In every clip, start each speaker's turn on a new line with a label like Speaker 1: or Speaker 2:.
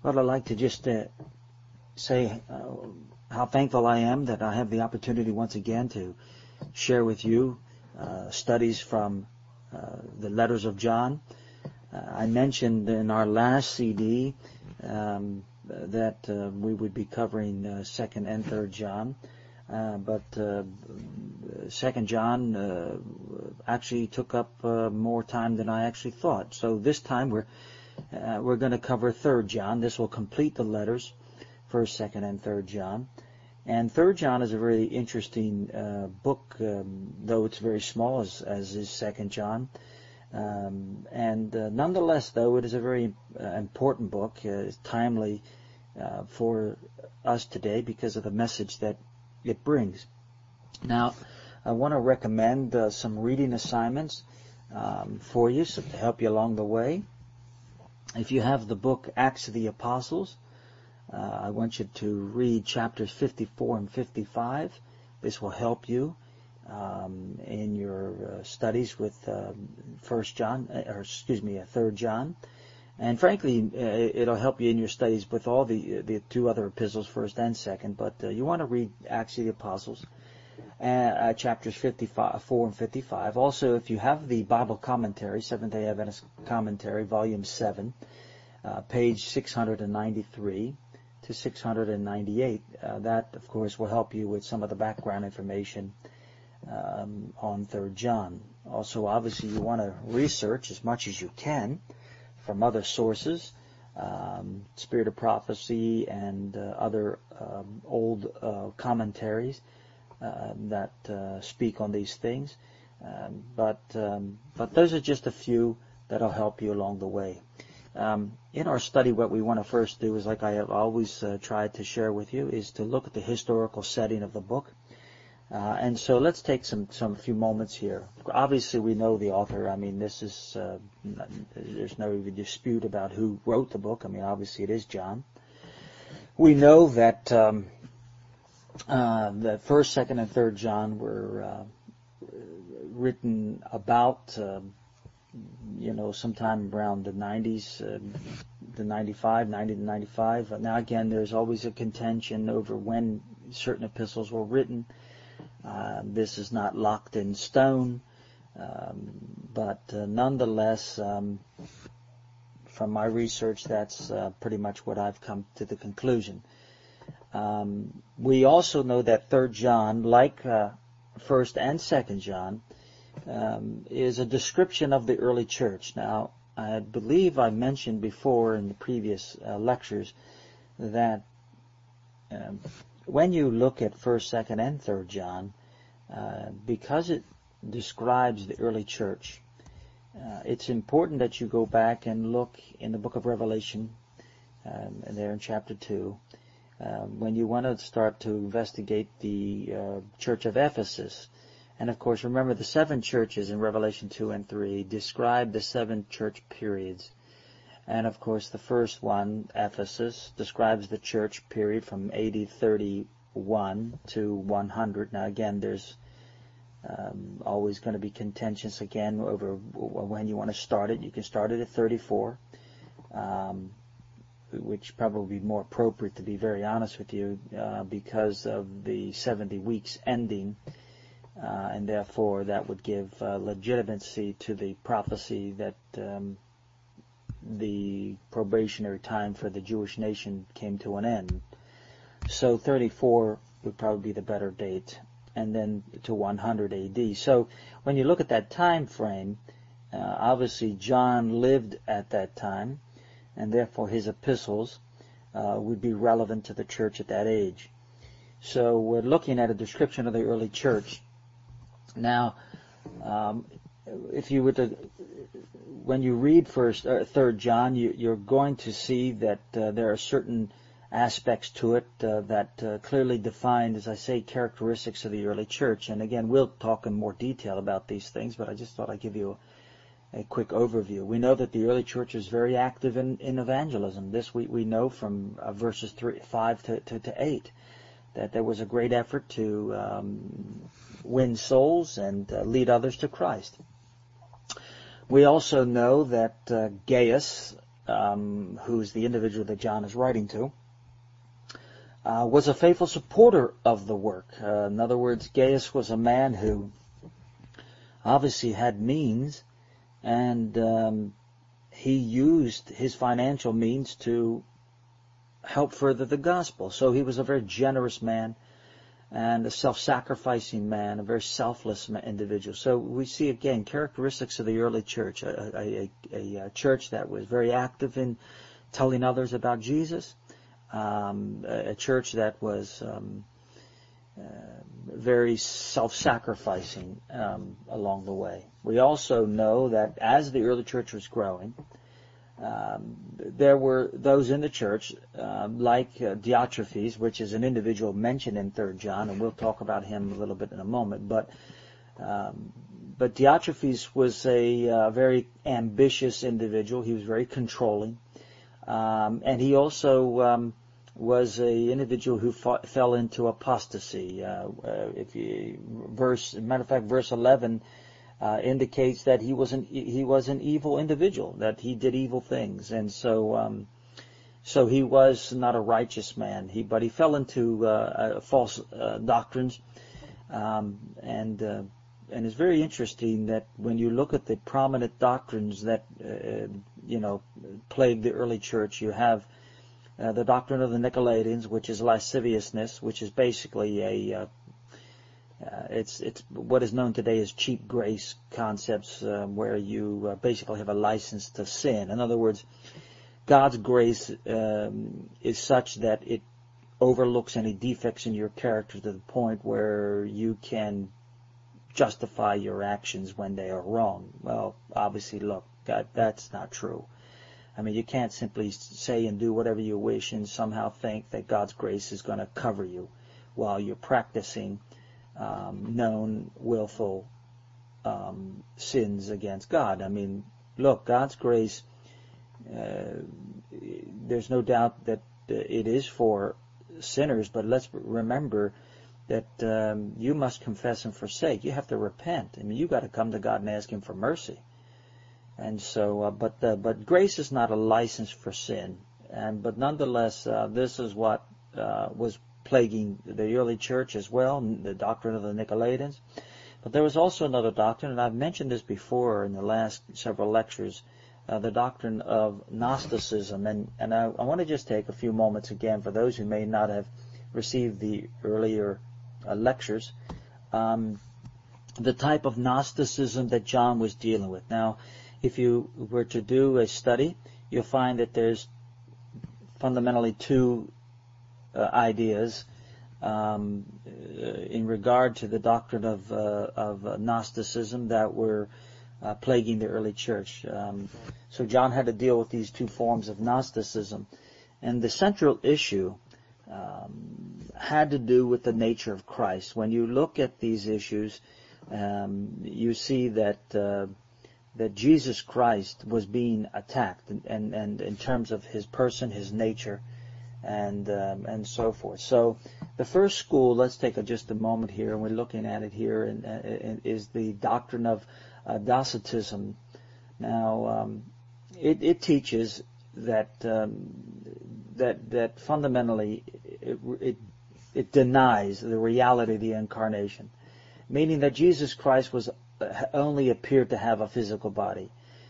Speaker 1: Well, I'd like to just say how thankful I am that I have the opportunity once again to share with you studies from the letters of John. I mentioned in our last CD that we would be covering 2nd and 3rd John, but 2nd John actually took up more time than I actually thought. So this time we're going to cover 3rd John. This will complete the letters, 1st, 2nd, and 3rd John. And 3rd John is a very interesting book, though it's very small, as is 2nd John. Nonetheless, though, it is a very important book. It's timely for us today because of the message that it brings. Now, I want to recommend some reading assignments for you to help you along the way. If you have the book Acts of the Apostles, I want you to read chapters 54 and 55. This will help you in your studies with 3rd John. And frankly, it'll help you in your studies with all the two other epistles, 1st and 2nd. But you want to read Acts of the Apostles, chapters 54 and 55. Also, if you have the Bible commentary, Seventh-day Adventist Commentary, Volume 7, page 693 to 698, that, of course, will help you with some of the background information on 3rd John. Also, obviously, you want to research as much as you can from other sources, Spirit of Prophecy and other old commentaries that speak on these things. But those are just a few that'll help you along the way. In our study, what we want to first do is, like I have always tried to share with you, is to look at the historical setting of the book. And so let's take some few moments here. Obviously, we know the author. I mean, this is there's no even dispute about who wrote the book. I mean, obviously, it is John. We know that the 1st, 2nd, and 3rd John were written about sometime around the 90s, the 90 to 95. Now, again, there's always a contention over when certain epistles were written. This is not locked in stone, but nonetheless, from my research, that's pretty much what I've come to the conclusion. We also know that 3rd John, like 1st and 2nd John, is a description of the early church. Now, I believe I mentioned before in the previous lectures that when you look at 1st, 2nd, and 3rd John, because it describes the early church, it's important that you go back and look in the book of Revelation, there in chapter 2, when you want to start to investigate the church of Ephesus. And of course, remember the 7 churches in Revelation 2 and 3 describe the 7 church periods. And of course, the first one, Ephesus, describes the church period from AD 31 to 100. Now again, there's always going to be contentions again over when you want to start it. You can start it at 34, which probably be more appropriate, to be very honest with you, because of the 70 weeks ending. And therefore, that would give legitimacy to the prophecy that the probationary time for the Jewish nation came to an end. So 34 would probably be the better date, and then to 100 AD. So when you look at that time frame, obviously John lived at that time, and therefore his epistles would be relevant to the church at that age. So we're looking at a description of the early church. Now, if you were to, when you read 3rd John, you're going to see that there are certain aspects to it that clearly define, as I say, characteristics of the early church. And again, we'll talk in more detail about these things, but I just thought I'd give you a quick overview. We know that the early church was very active in evangelism. This we know from verses 5 to 8. That there was a great effort to win souls and lead others to Christ. We also know that Gaius who's the individual that John is writing to, was a faithful supporter of the work. In other words, Gaius was a man who obviously had means, and he used his financial means to help further the gospel. So he was a very generous man and a self-sacrificing man, a very selfless individual. So we see, again, characteristics of the early church, a church that was very active in telling others about Jesus, a church that was very self-sacrificing along the way. We also know that as the early church was growing, there were those in the church, like Diotrephes, which is an individual mentioned in 3 John, and we'll talk about him a little bit in a moment. But Diotrephes was a very ambitious individual. He was very controlling, and he also was an individual who fell into apostasy. Matter of fact, verse 11 indicates that he was an evil individual, that he did evil things, and so he was not a righteous man. But he fell into false doctrines, and it's very interesting that when you look at the prominent doctrines that plagued the early church, you have the doctrine of the Nicolaitans, which is lasciviousness, which is basically it's what is known today as cheap grace concepts, where you basically have a license to sin. In other words, God's grace is such that it overlooks any defects in your character to the point where you can justify your actions when they are wrong. Well, obviously, look, that's not true. I mean, you can't simply say and do whatever you wish and somehow think that God's grace is going to cover you while you're practicing known willful sins against God. I mean, look, God's grace, there's no doubt that it is for sinners, but let's remember that you must confess and forsake. You have to repent. I mean, you got to come to God and ask Him for mercy. And so, but grace is not a license for sin. But nonetheless, this is what was plaguing the early church as well, the doctrine of the Nicolaitans. But there was also another doctrine, and I've mentioned this before in the last several lectures, the doctrine of Gnosticism. And I want to just take a few moments again for those who may not have received the earlier lectures, the type of Gnosticism that John was dealing with. Now, if you were to do a study, you'll find that there's fundamentally two ideas in regard to the doctrine of Gnosticism that were plaguing the early church. So John had to deal with these two forms of Gnosticism, and the central issue had to do with the nature of Christ. When you look at these issues, you see that Jesus Christ was being attacked, and in terms of His person, His nature, and so forth. So the first school, let's take just a moment here, and we're looking at it here, and is the doctrine of Docetism. Now, it teaches that that fundamentally it denies the reality of the incarnation, meaning that Jesus Christ was only appeared to have a physical body.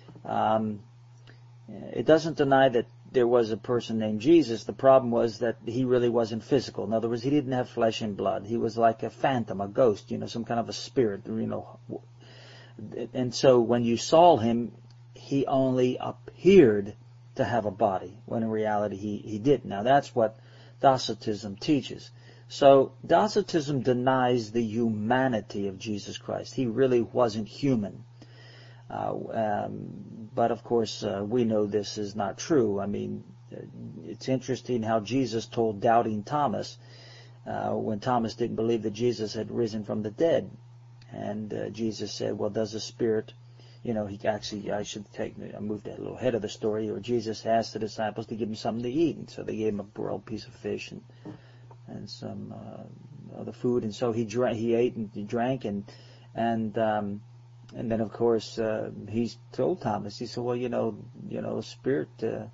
Speaker 1: It doesn't deny that there was a person named Jesus. The problem was that he really wasn't physical. In other words, he didn't have flesh and blood. He was like a phantom, a ghost, some kind of a spirit, And so when you saw him, he only appeared to have a body, when in reality he didn't. Now that's what Docetism teaches. So Docetism denies the humanity of Jesus Christ. He really wasn't human. But of course, we know this is not true. I mean, it's interesting how Jesus told doubting Thomas, when Thomas didn't believe that Jesus had risen from the dead. And Jesus said, well, does the Spirit, I moved a little ahead of the story, where Jesus asked the disciples to give him something to eat. And so they gave him a broiled piece of fish and some other food. And so he ate and he drank, and And then, of course, he told Thomas, he said, well, spirit,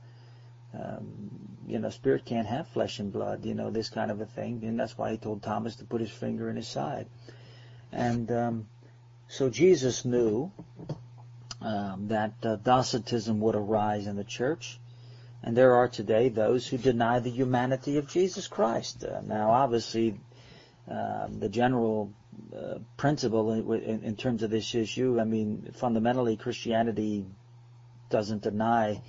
Speaker 1: spirit can't have flesh and blood, this kind of a thing. And that's why he told Thomas to put his finger in his side. And so Jesus knew that Docetism would arise in the church. And there are today those who deny the humanity of Jesus Christ. Now, obviously, the general principle in terms of this issue, fundamentally, Christianity doesn't deny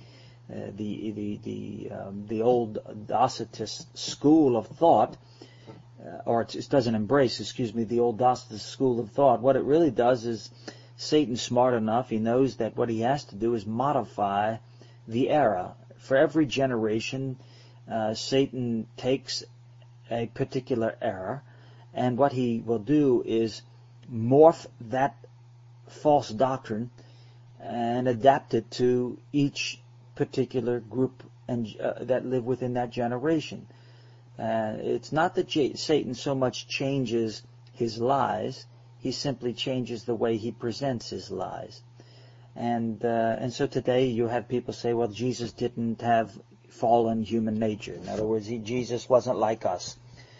Speaker 1: the old Docetist school of thought, or it doesn't embrace, the old Docetist school of thought. What it really does is, Satan's smart enough, he knows that what he has to do is modify the error. For every generation, Satan takes a particular error, and what he will do is morph that false doctrine and adapt it to each particular group that live within that generation. It's not that Satan so much changes his lies, he simply changes the way he presents his lies. And so today you have people say, well, Jesus didn't have fallen human nature. In other words, Jesus wasn't like us.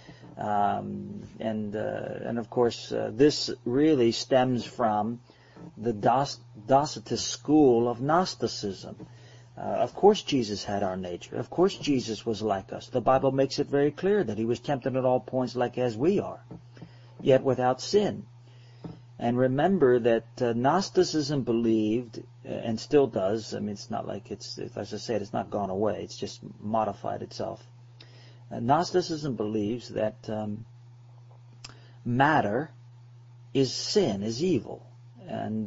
Speaker 1: And of course, this really stems from the Docetist school of Gnosticism. Of course Jesus had our nature. Of course Jesus was like us. The Bible makes it very clear that he was tempted at all points like as we are, yet without sin. And remember that Gnosticism believed, and still does, it's not like it's, as I said, it's not gone away, it's just modified itself. Gnosticism believes that matter is sin, is evil. And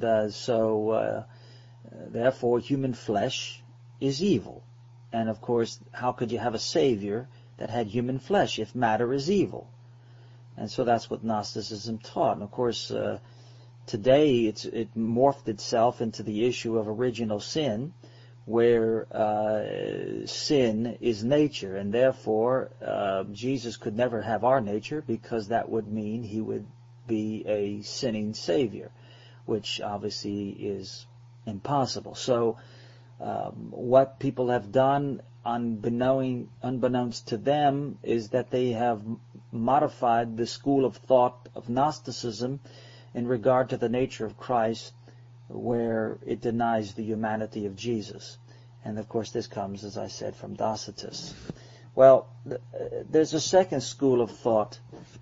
Speaker 1: therefore human flesh is evil. And of course, how could you have a Savior that had human flesh if matter is evil? And so that's what Gnosticism taught. And of course, today it morphed itself into the issue of original sin, where sin is nature, and therefore Jesus could never have our nature, because that would mean he would be a sinning Savior, which obviously is impossible. So what people have done, unbeknownst to them, is that they have modified the school of thought of Gnosticism in regard to the nature of Christ, where it denies the humanity of Jesus. And of course this comes, as I said, from Docetists. Well, there's a second school of thought,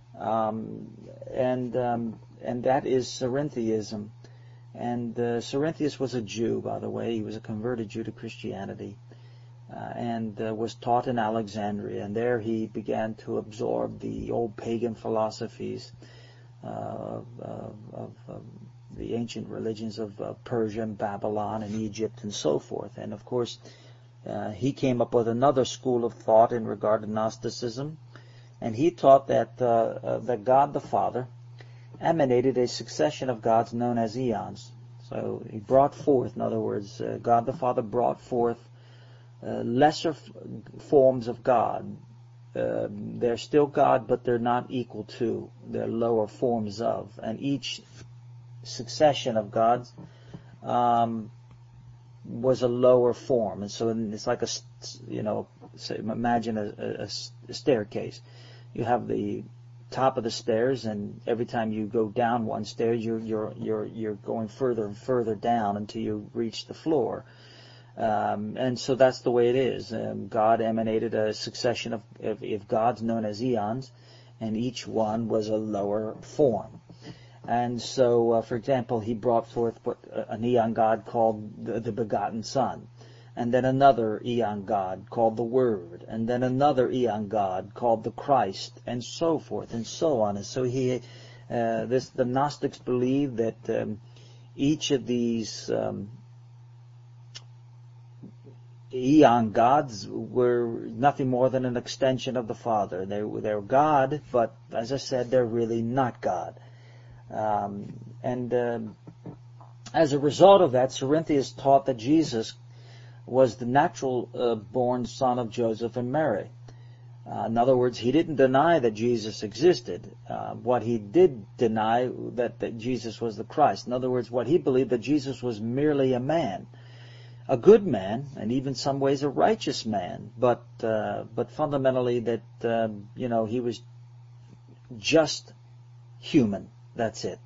Speaker 1: and that is Cerinthianism. And Cerinthius was a Jew, by the way. He was a converted Jew to Christianity, and was taught in Alexandria. And there he began to absorb the old pagan philosophies of the ancient religions of Persia and Babylon and Egypt and so forth. And of course, he came up with another school of thought in regard to Gnosticism, and he taught that God the Father emanated a succession of gods known as eons. So he brought forth, in other words, God the Father brought forth lesser forms of God. They're still God, but they're not equal to. They're lower forms of. And each succession of gods was a lower form. And so it's like imagine a staircase. You have the top of the stairs, and every time you go down one stair, you're going further and further down until you reach the floor. And so that's the way it is. God emanated a succession of gods known as eons, and each one was a lower form. And so, for example, he brought forth an eon god called the begotten Son, and then another eon god called the Word, and then another eon god called the Christ, and so forth and so on. And so the Gnostics believed that each of these eon gods were nothing more than an extension of the Father. They're God, but as I said, they're really not God. As a result of that, Cerinthius taught that Jesus was the natural born son of Joseph and Mary. In other words, he didn't deny that Jesus existed. What he did deny that Jesus was the Christ. In other words, what he believed that Jesus was merely a man, a good man, and even some ways a righteous man, but fundamentally that he was just human. That's it.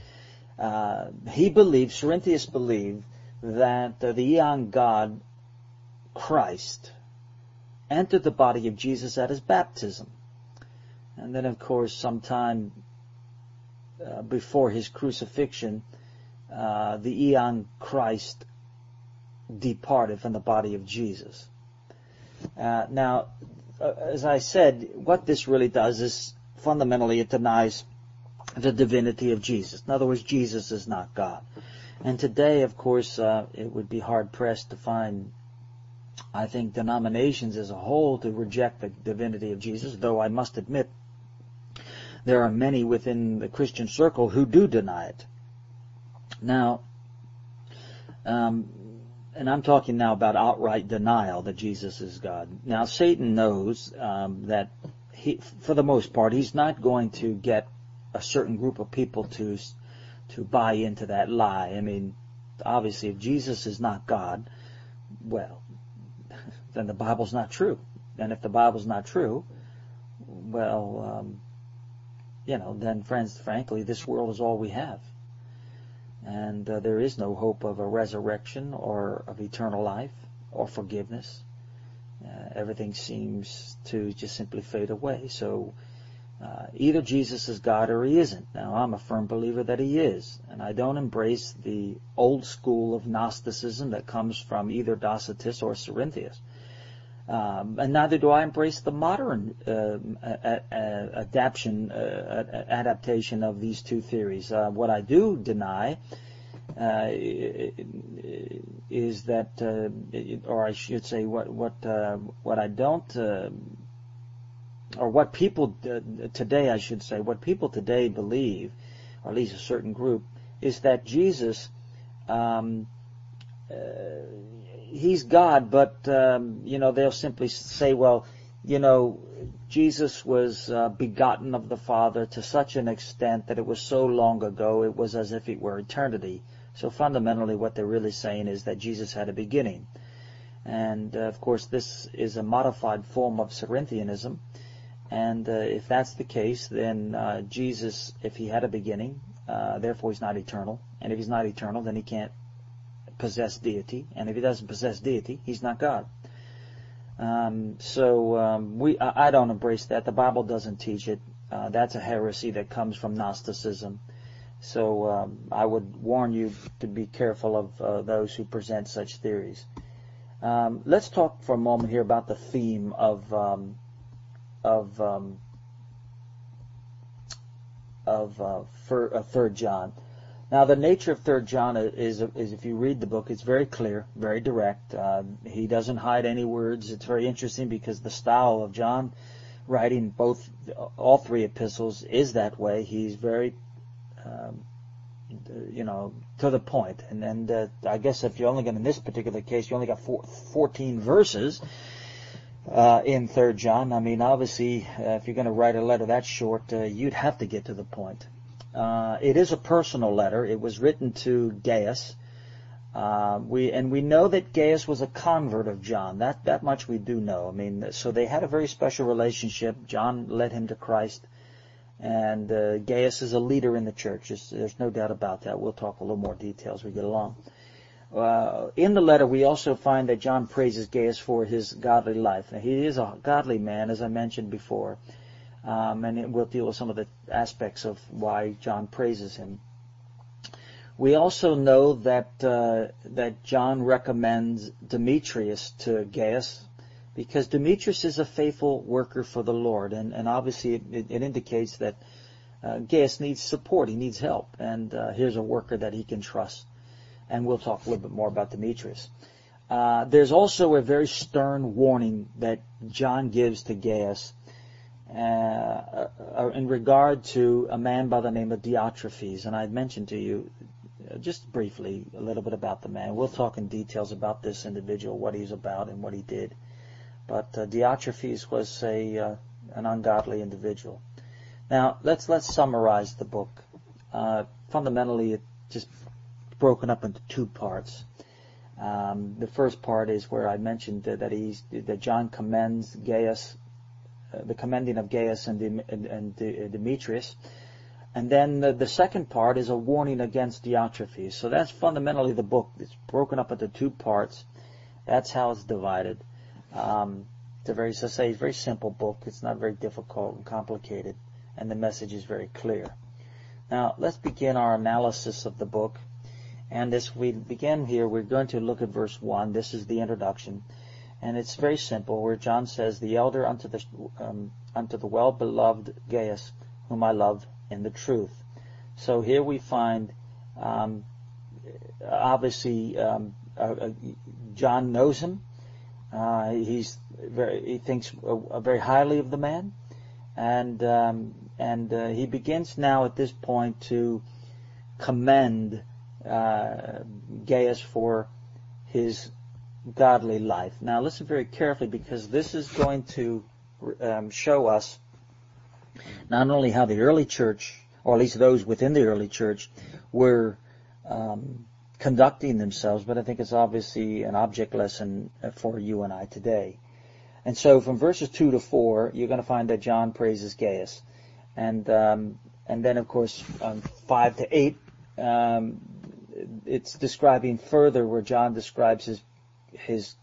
Speaker 1: Cerinthius believed that the Eon God, Christ, entered the body of Jesus at his baptism. And then, of course, sometime before his crucifixion, the Eon Christ departed from the body of Jesus. Now, as I said, what this really does is fundamentally it denies the divinity of Jesus. In other words, Jesus is not God. And today, of course, it would be hard-pressed to find, I think, denominations as a whole to reject the divinity of Jesus, though I must admit there are many within the Christian circle who do deny it. Now, and I'm talking now about outright denial that Jesus is God. Now, Satan knows that for the most part, he's not going to get a certain group of people to buy into that lie. I mean, obviously, if Jesus is not God, well, then the Bible's not true. And if the Bible's not true, well, then, friends, frankly, this world is all we have. And there is no hope of a resurrection or of eternal life or forgiveness. Everything seems to just simply fade away. So either Jesus is God or he isn't. Now, I'm a firm believer that he is. And I don't embrace the old school of Gnosticism that comes from either Docetus or Cerinthius. And neither do I embrace the modern adaptation of these two theories. What I do deny is that, or I should say, what I don't, or what people today, I should say, what people today believe, or at least a certain group, is that Jesus, he's God, but they'll simply say, well, Jesus was begotten of the Father to such an extent that it was so long ago it was as if it were eternity. So fundamentally what they're really saying is that Jesus had a beginning. And of course this is a modified form of Cerinthianism. And if that's the case, then Jesus, if he had a beginning, therefore he's not eternal. And if he's not eternal, then he can't possess deity. And if he doesn't possess deity, he's not God. I don't embrace that. The Bible doesn't teach it. That's a heresy that comes from Gnosticism. So I would warn you to be careful of those who present such theories. Let's talk for a moment here about the theme of 3 John. Now, the nature of 3 John is if you read the book, it's very clear, very direct. He doesn't hide any words. It's very interesting because the style of John writing all three epistles is that way. He's very, to the point. And I guess if you're only going, in this particular case, you only got 14 verses in 3 John. I mean, obviously, if you're going to write a letter that short, you'd have to get to the point. It is a personal letter. It was written to Gaius. We know that Gaius was a convert of John. That much we do know. I mean, so they had a very special relationship. John led him to Christ, and Gaius is a leader in the church. There's no doubt about that. We'll talk a little more detail as we get along. In the letter, we also find that John praises Gaius for his godly life. Now, he is a godly man, as I mentioned before. And we'll deal with some of the aspects of why John praises him. We also know that John recommends Demetrius to Gaius because Demetrius is a faithful worker for the Lord, and obviously it indicates that Gaius needs support, he needs help, and here's a worker that he can trust. And we'll talk a little bit more about Demetrius. There's also a very stern warning that John gives to Gaius in regard to a man by the name of Diotrephes. And I mentioned to you just briefly a little bit about the man. We'll talk in details about this individual, what he's about and what he did. but Diotrephes was an ungodly individual. Now, let's summarize the book. Fundamentally, it's just broken up into two parts. The first part is where I mentioned that John commends Gaius, the commending of Gaius and Demetrius. And then the second part is a warning against Diotrephes. So that's fundamentally the book. It's broken up into two parts. That's how it's divided. It's a very simple book. It's not very difficult and complicated, and the message is very clear. Now, let's begin our analysis of the book. And as we begin here, we're going to look at verse 1. This is the introduction. And it's very simple, where John says, "The elder unto the well-beloved Gaius, whom I love in the truth." So here we find, obviously, John knows him. He thinks very highly of the man, and he begins now at this point to commend Gaius for his godly life. Now listen very carefully, because this is going to show us not only how the early church, or at least those within the early church, were conducting themselves, but I think it's obviously an object lesson for you and I today. And so from verses 2 to 4, you're going to find that John praises Gaius. And then, of course, 5 to 8, it's describing further, where John describes his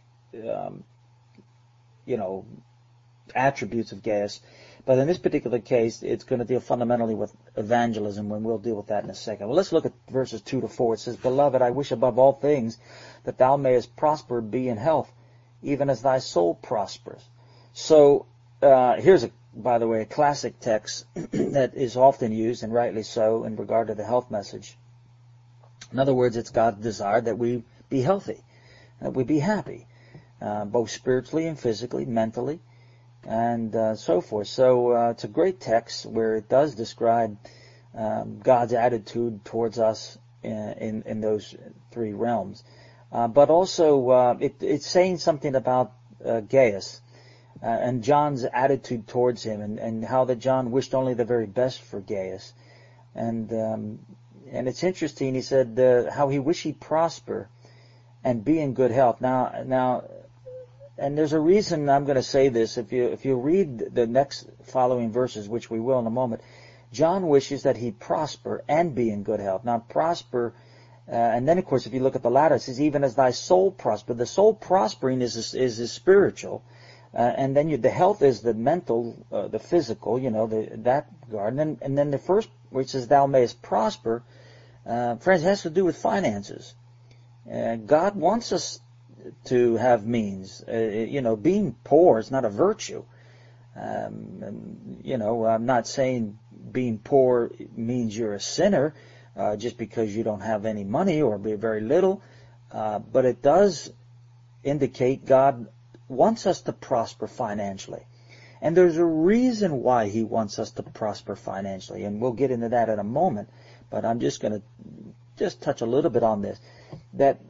Speaker 1: attributes of Gaius. But in this particular case, it's going to deal fundamentally with evangelism, and we'll deal with that in a second. Well, let's look at verses 2 to 4. It says, "Beloved, I wish above all things that thou mayest prosper, be in health, even as thy soul prospers." So here's, by the way, a classic text that is often used, and rightly so, in regard to the health message. In other words, it's God's desire that we be healthy, that we be happy, both spiritually and physically, mentally, and so forth. So it's a great text where it does describe God's attitude towards us in those three realms. But also it's saying something about Gaius and John's attitude towards him, and how that John wished only the very best for Gaius. And it's interesting, he said how he wished he'd prosper and be in good health. Now, and there's a reason I'm going to say this. If you read the next following verses, which we will in a moment, John wishes that he prosper and be in good health. Now, prosper, and then of course, if you look at the latter, it says, "Even as thy soul prosper." The soul prospering is spiritual, and then the health is the mental, the physical. That regard. And then the first, which says, "Thou mayest prosper," friends, it has to do with finances. God wants us to have means. Being poor is not a virtue. I'm not saying being poor means you're a sinner just because you don't have any money or very little, but it does indicate God wants us to prosper financially. And there's a reason why He wants us to prosper financially, and we'll get into that in a moment, but I'm just going to touch a little bit on this. That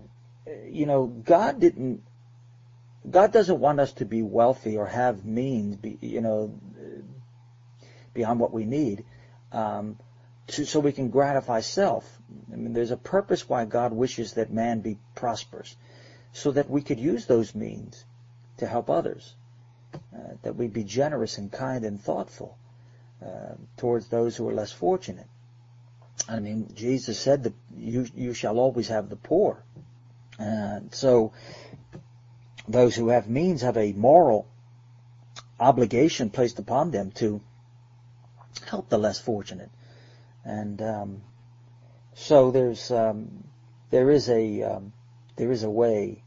Speaker 1: God doesn't want us to be wealthy or have means, beyond what we need, so we can gratify self. I mean, there's a purpose why God wishes that man be prosperous, so that we could use those means to help others, that we be generous and kind and thoughtful towards those who are less fortunate. I mean, Jesus said that you shall always have the poor. So those who have means have a moral obligation placed upon them to help the less fortunate. And so there is a way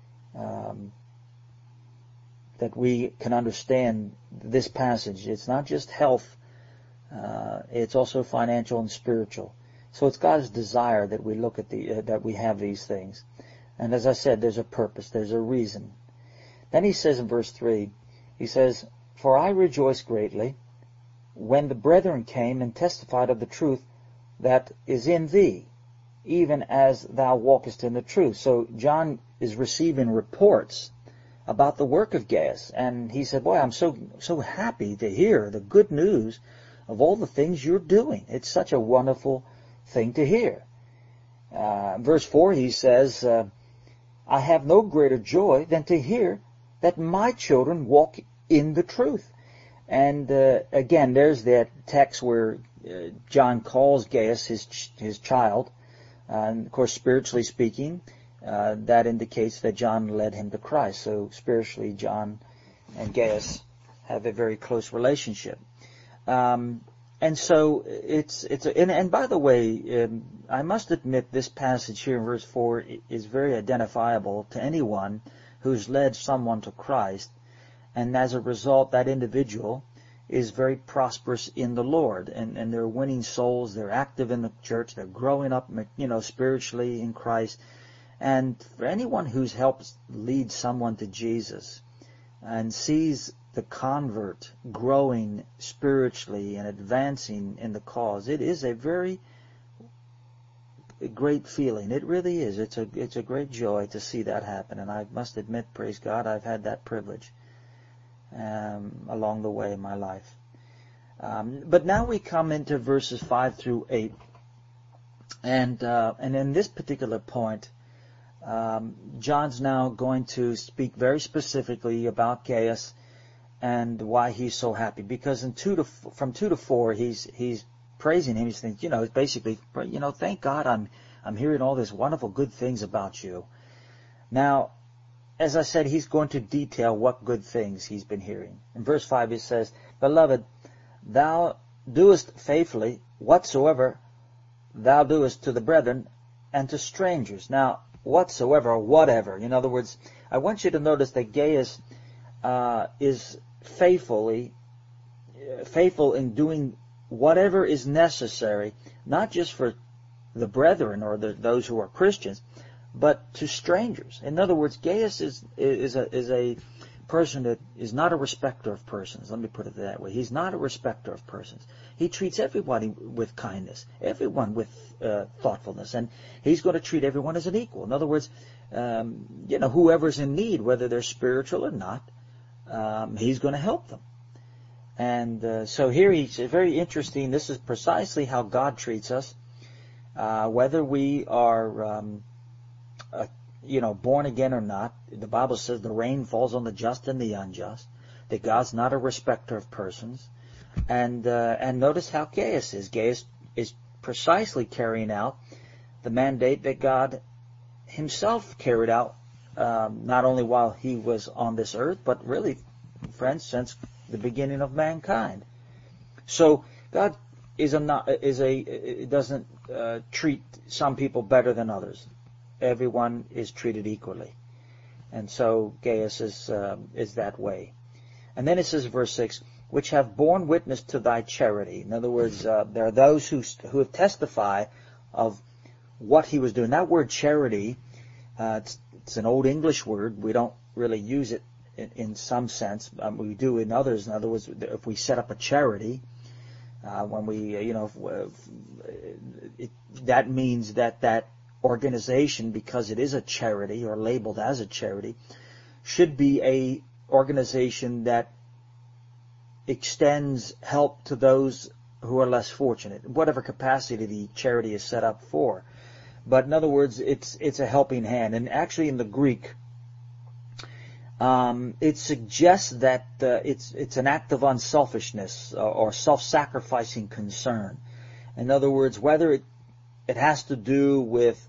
Speaker 1: that we can understand this passage. It's not just health, it's also financial and spiritual. So it's God's desire that we look at that we have these things. And as I said, there's a purpose, there's a reason. Then he says in verse 3, he says, "For I rejoiced greatly when the brethren came and testified of the truth that is in thee, even as thou walkest in the truth." So John is receiving reports about the work of Gaius. And he said, boy, I'm so happy to hear the good news of all the things you're doing. It's such a wonderful thing to hear. Verse 4, he says, I have no greater joy than to hear that my children walk in the truth. And again, there's that text where John calls Gaius his child. And of course, spiritually speaking, that indicates that John led him to Christ. So spiritually, John and Gaius have a very close relationship. And so and by the way, I must admit this passage here in verse 4 is very identifiable to anyone who's led someone to Christ, and as a result, that individual is very prosperous in the Lord, and they're winning souls, they're active in the church, they're growing up, spiritually in Christ. And for anyone who's helped lead someone to Jesus and sees the convert growing spiritually and advancing in the cause, it is a very great feeling. It really is. It's a great joy to see that happen. And I must admit, praise God, I've had that privilege along the way in my life. But now we come into verses 5 through 8. And in this particular point, John's now going to speak very specifically about Gaius and why he's so happy. Because from 2 to 4, he's praising him. He's thinking, it's basically, thank God I'm hearing all these wonderful good things about you. Now, as I said, he's going to detail what good things he's been hearing. In verse 5 it says, Beloved, thou doest faithfully whatsoever thou doest to the brethren and to strangers. Now, whatsoever, or whatever. In other words, I want you to notice that Gaius is faithful in doing whatever is necessary, not just for the brethren or those who are Christians, but to strangers. In other words, Gaius is a person that is not a respecter of persons. Let me put it that way. He's not a respecter of persons. He treats everybody with kindness, everyone with thoughtfulness, and he's going to treat everyone as an equal. In other words, whoever's in need, whether they're spiritual or not, he's going to help them. And so here he's very interesting. This is precisely how God treats us, whether we are born again or not. The Bible says the rain falls on the just and the unjust, that God's not a respecter of persons. And notice how Gaius is. Gaius is precisely carrying out the mandate that God himself carried out, not only while he was on this earth, but really, friends, since the beginning of mankind. So God doesn't treat some people better than others. Everyone is treated equally. And so Gaius is that way. And then it says, verse 6, which have borne witness to thy charity. In other words, there are those who have testified of what he was doing. That word charity, it's an old English word. We don't really use it in some sense. We do in others. In other words, if we set up a charity, when we, that means that organization, because it is a charity or labeled as a charity, should be a organization that extends help to those who are less fortunate, whatever capacity the charity is set up for. But in other words, it's a helping hand. And actually in the Greek, it suggests that it's an act of unselfishness or self-sacrificing concern. In other words, whether it has to do with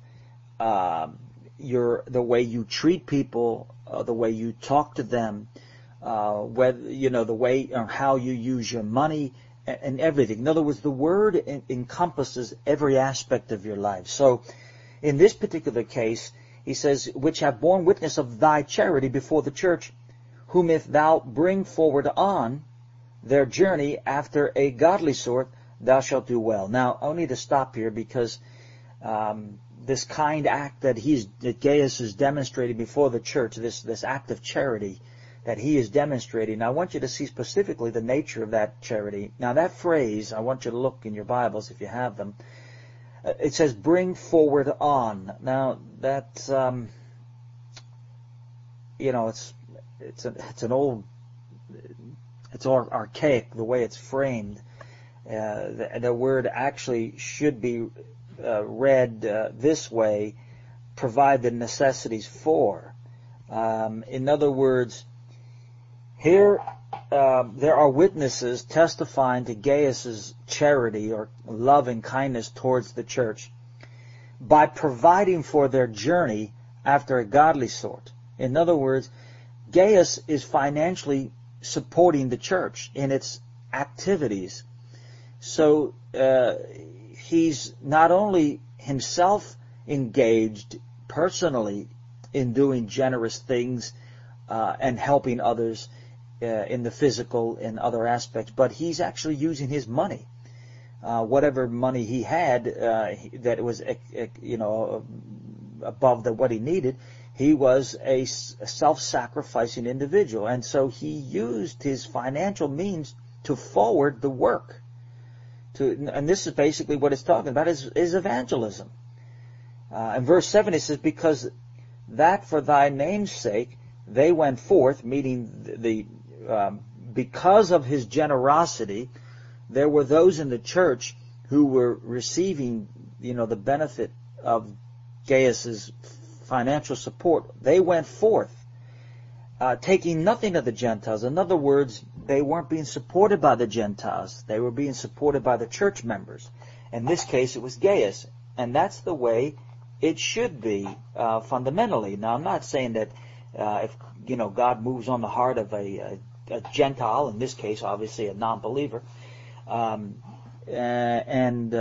Speaker 1: the way you treat people, the way you talk to them, whether the way or how you use your money and everything. In other words, the word encompasses every aspect of your life. So, in this particular case, he says, which have borne witness of thy charity before the church, whom if thou bring forward on their journey after a godly sort, thou shalt do well. Now, I need to stop here because this kind act that Gaius is demonstrating before the church, this act of charity that he is demonstrating, I want you to see specifically the nature of that charity. Now, that phrase, I want you to look in your Bibles if you have them. It says, bring forward on. Now, that's, it's archaic the way it's framed. The word actually should be read this way: provide the necessities for. In other words, here there are witnesses testifying to Gaius's charity or love and kindness towards the church by providing for their journey after a godly sort. In other words, Gaius is financially supporting the church in its activities. So he's not only himself engaged personally in doing generous things and helping others in the physical and other aspects, but he's actually using his money. Whatever money he had that was, above what he needed, he was a self-sacrificing individual, and so he used his financial means to forward the work. And this is basically what it's talking about: is evangelism. In verse 7 it says, "Because that for thy name's sake they went forth," meaning because of his generosity, there were those in the church who were receiving, the benefit of Gaius's financial support. They went forth, taking nothing of the Gentiles. In other words, they weren't being supported by the Gentiles. They were being supported by the church members. In this case, it was Gaius. And that's the way it should be fundamentally. Now, I'm not saying that if God moves on the heart of a Gentile, in this case, obviously a non-believer, and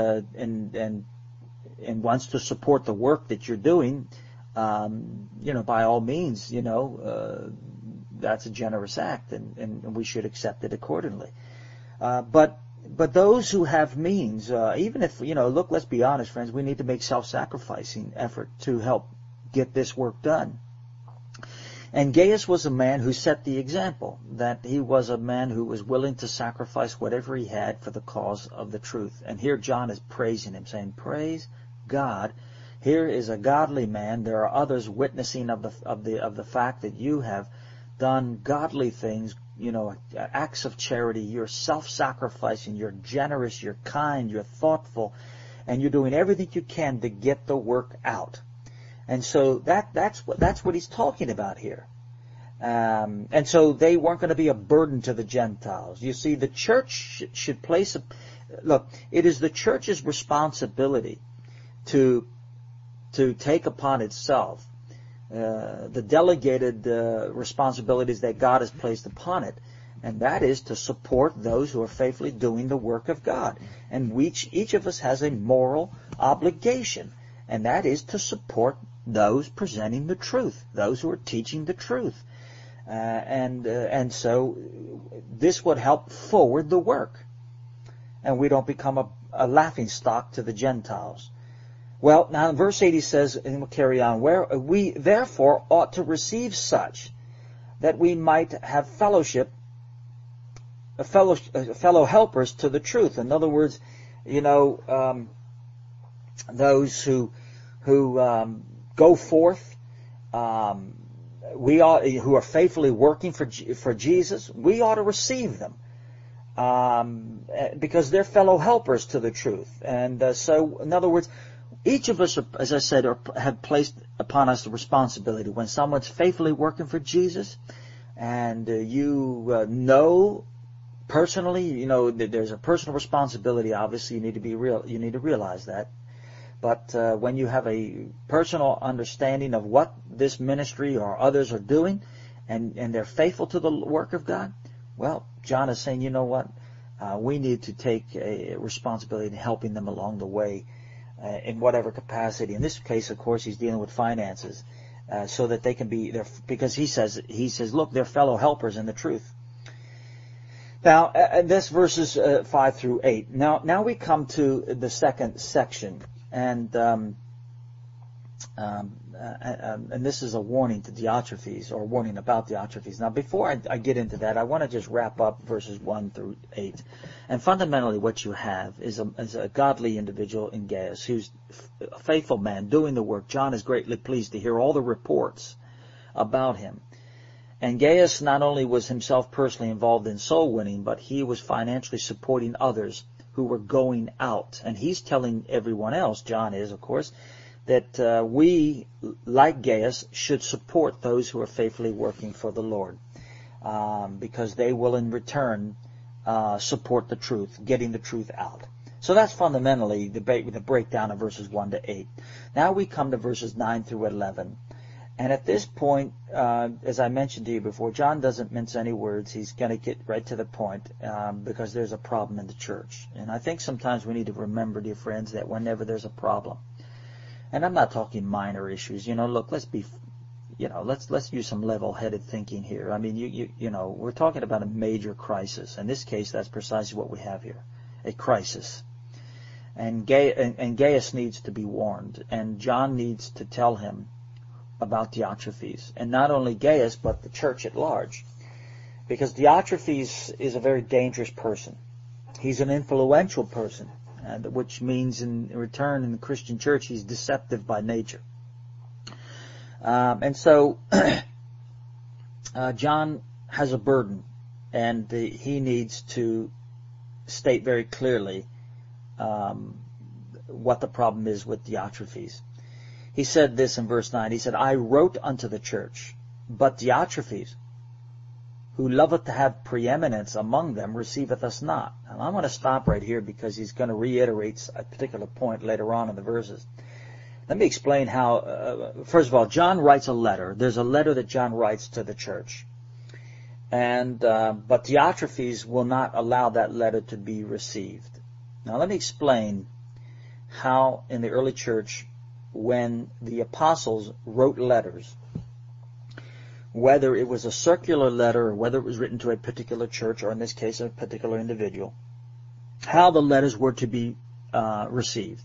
Speaker 1: wants to support the work that you're doing, by all means, that's a generous act, and we should accept it accordingly. But those who have means, even if, let's be honest, friends, we need to make self-sacrificing effort to help get this work done. And Gaius was a man who set the example, that he was a man who was willing to sacrifice whatever he had for the cause of the truth. And here John is praising him, saying, "Praise God. Here is a godly man. There are others witnessing of the fact that you have done godly things, acts of charity. You're self-sacrificing. You're generous. You're kind. You're thoughtful, and you're doing everything you can to get the work out." And so that's what he's talking about here. And so they weren't going to be a burden to the Gentiles. You see, the church should place it is the church's responsibility to take upon itself the delegated responsibilities that God has placed upon it, and that is to support those who are faithfully doing the work of God. And each of us has a moral obligation, and that is to support those presenting the truth, those who are teaching the truth. And so this would help forward the work, and we don't become a laughingstock to the Gentiles. Well, now in verse 8 he says, and we'll carry on, "Where we therefore ought to receive such, that we might have fellow helpers to the truth." In other words, those who go forth, who are faithfully working for Jesus, we ought to receive them because they're fellow helpers to the truth. And so, in other words, each of us, as I said, have placed upon us the responsibility. When someone's faithfully working for Jesus, and you personally, that there's a personal responsibility. Obviously, you need to realize that. But when you have a personal understanding of what this ministry or others are doing, and they're faithful to the work of God, well, John is saying, we need to take a responsibility in helping them along the way in whatever capacity. In this case, of course, he's dealing with finances, so that they can be there, because he says, look, they're fellow helpers in the truth. Now, this verses 5 through 8. Now we come to the second section. And this is a warning to Diotrephes, or a warning about Diotrephes. Now, before I get into that, I want to just wrap up verses 1 through 8. And fundamentally, what you have is a godly individual in Gaius, who's a faithful man doing the work. John is greatly pleased to hear all the reports about him. And Gaius not only was himself personally involved in soul winning, but he was financially supporting others who were going out. And he's telling everyone else, John is, of course, that we, like Gaius, should support those who are faithfully working for the Lord, because they will in return support the truth, getting the truth out. So that's fundamentally the breakdown of verses 1 to 8. Now we come to verses 9 through 11. And at this point, as I mentioned to you before, John doesn't mince any words. He's going to get right to the point because there's a problem in the church. And I think sometimes we need to remember, dear friends, that whenever there's a problem, and I'm not talking minor issues. Look, let's use some level-headed thinking here. I mean, we're talking about a major crisis. In this case, that's precisely what we have here, a crisis. And Gaius needs to be warned, and John needs to tell him about Diotrephes, and not only Gaius, but the church at large, because Diotrephes is a very dangerous person. He's an influential person, which means in return in the Christian church he's deceptive by nature. And so John has a burden, and he needs to state very clearly what the problem is with Diotrephes. He said this in verse 9. He said, I wrote unto the church, but Diotrephes, who loveth to have preeminence among them, receiveth us not. And I'm going to stop right here because he's going to reiterate a particular point later on in the verses. Let me explain how, first of all, John writes a letter. There's a letter that John writes to the church. But Diotrephes will not allow that letter to be received. Now let me explain how in the early church, when the apostles wrote letters, whether it was a circular letter or whether it was written to a particular church, or in this case a particular individual, how the letters were to be received.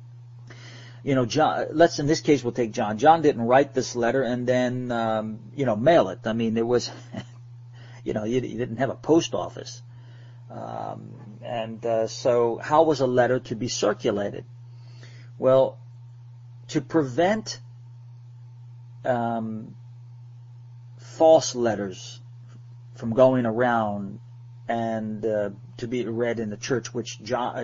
Speaker 1: John, in this case we'll take John. John didn't write this letter and then mail it. I mean, there was you didn't have a post office. So how was a letter to be circulated? Well, to prevent false letters from going around and to be read in the church, which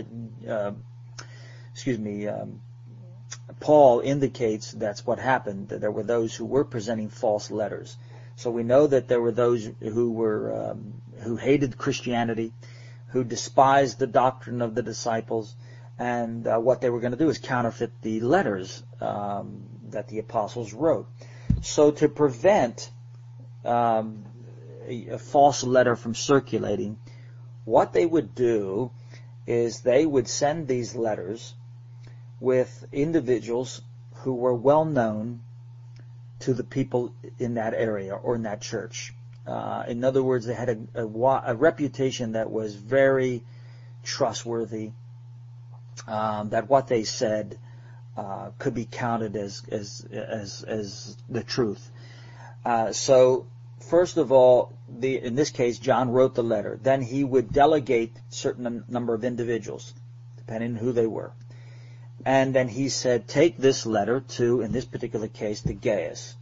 Speaker 1: Paul indicates that's what happened. That there were those who were presenting false letters. So we know that there were those who hated Christianity, who despised the doctrine of the disciples, and what they were going to do is counterfeit the letters that the apostles wrote. So to prevent a false letter from circulating, what they would do is they would send these letters with individuals who were well known to the people in that area or in that church. In other words, they had a reputation that was very trustworthy, that what they said could be counted as the truth. So first of all, in this case, John wrote the letter. Then he would delegate a certain number of individuals, depending on who they were. And then he said, take this letter to, in this particular case, to Gaius.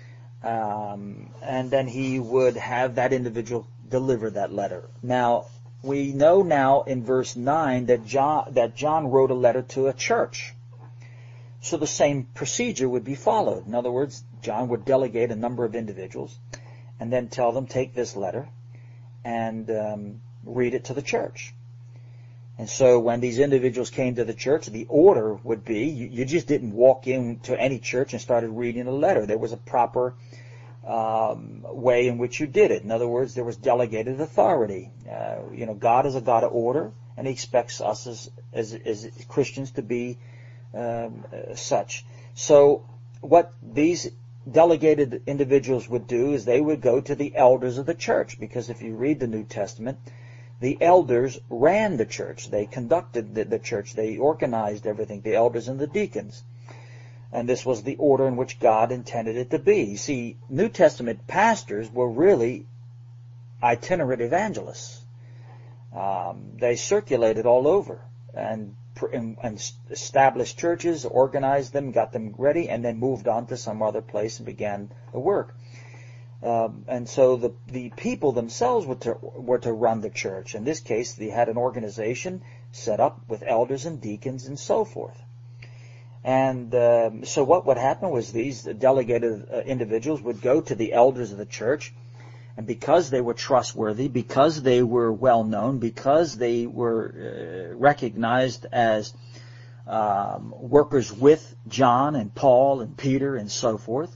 Speaker 1: And then he would have that individual deliver that letter. Now, we know now in verse 9 that John wrote a letter to a church. So the same procedure would be followed. In other words, John would delegate a number of individuals and then tell them, take this letter and read it to the church. And so when these individuals came to the church, the order would be, you just didn't walk into any church and started reading a letter. There was a proper way in which you did it. In other words, there was delegated authority. God is a God of order, and He expects us as Christians to be such. So what these delegated individuals would do is they would go to the elders of the church, because if you read the New Testament, the elders ran the church. They conducted the church. They organized everything, the elders and the deacons. And this was the order in which God intended it to be. You see, New Testament pastors were really itinerant evangelists. They circulated all over and established churches, organized them, got them ready, and then moved on to some other place and began the work. And so the people themselves were to run the church. In this case, they had an organization set up with elders and deacons and so forth. And so what would happen was these delegated individuals would go to the elders of the church, and because they were trustworthy, because they were well known, because they were recognized as workers with John and Paul and Peter and so forth,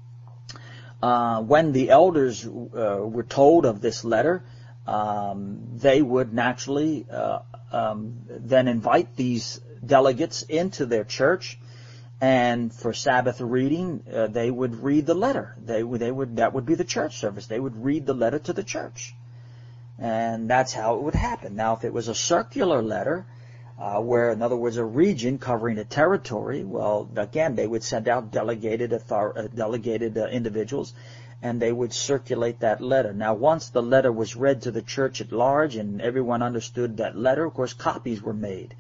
Speaker 1: when the elders were told of this letter, they would naturally then invite these delegates into their church, and for Sabbath reading, they would read the letter. That would be the church service. They would read the letter to the church, and that's how it would happen. Now, if it was a circular letter, where, in other words, a region covering a territory, well, again, they would send out delegated individuals, and they would circulate that letter. Now, once the letter was read to the church at large and everyone understood that letter, of course, copies were made.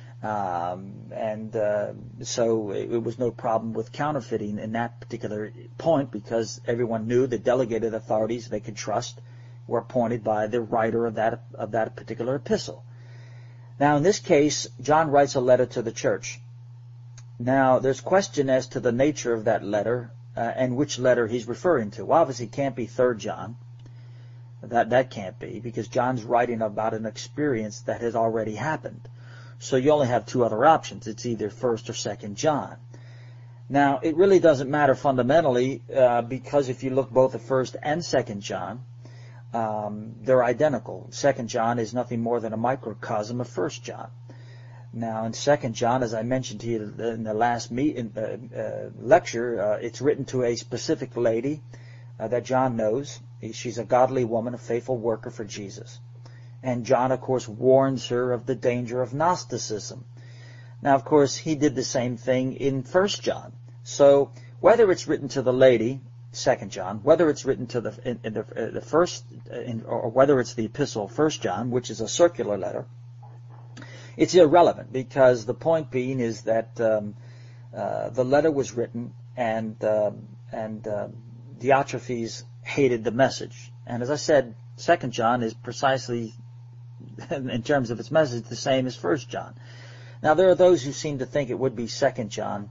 Speaker 1: So it was no problem with counterfeiting in that particular point, because everyone knew the delegated authorities they could trust were appointed by the writer of that particular epistle. Now, in this case, John writes a letter to the church. Now, there's question as to the nature of that letter and which letter he's referring to. Well, obviously, it can't be 3rd John. That can't be, because John's writing about an experience that has already happened. So you only have 2 other options. It's either 1st or 2nd John. Now, it really doesn't matter fundamentally, because if you look both at 1st and 2nd John, they're identical. 2nd John is nothing more than a microcosm of 1st John. Now, in 2nd John, as I mentioned to you in the last lecture, it's written to a specific lady that John knows. She's a godly woman, a faithful worker for Jesus. And John, of course, warns her of the danger of Gnosticism. Now, of course, he did the same thing in 1st John. So, whether it's written to the lady, 2nd John, whether it's written to the first, or whether it's the epistle 1st John, which is a circular letter, it's irrelevant, because the point being is that the letter was written, and Diotrephes hated the message. And as I said, 2nd John is precisely, in terms of its message, the same as 1st John. Now, there are those who seem to think it would be 2nd John,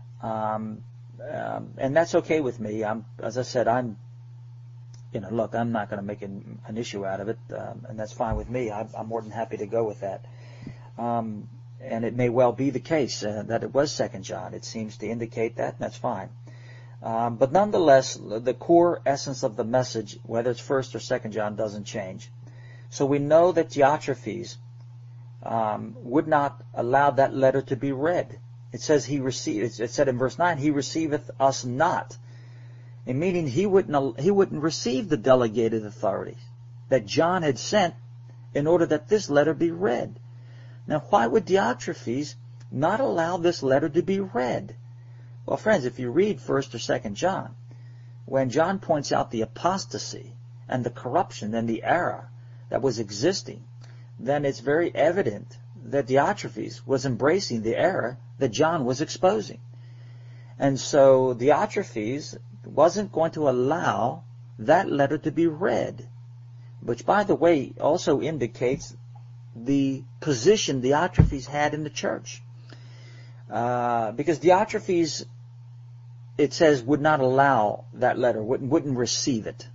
Speaker 1: and that's okay with me. As I said, look, I'm not going to make an issue out of it, and that's fine with me. I'm more than happy to go with that. And it may well be the case that it was 2nd John. It seems to indicate that, and that's fine. But nonetheless, the core essence of the message, whether it's 1st or 2nd John, doesn't change. So we know that Diotrephes would not allow that letter to be read. It says it said in verse 9, he receiveth us not. And meaning he wouldn't receive the delegated authorities that John had sent in order that this letter be read. Now, why would Diotrephes not allow this letter to be read? Well, friends, if you read 1st or 2nd John, when John points out the apostasy and the corruption and the error that was existing, then it's very evident that Diotrephes was embracing the error that John was exposing. And so Diotrephes wasn't going to allow that letter to be read, which, by the way, also indicates the position Diotrephes had in the church. Because Diotrephes, it says, would not allow that letter, wouldn't receive it.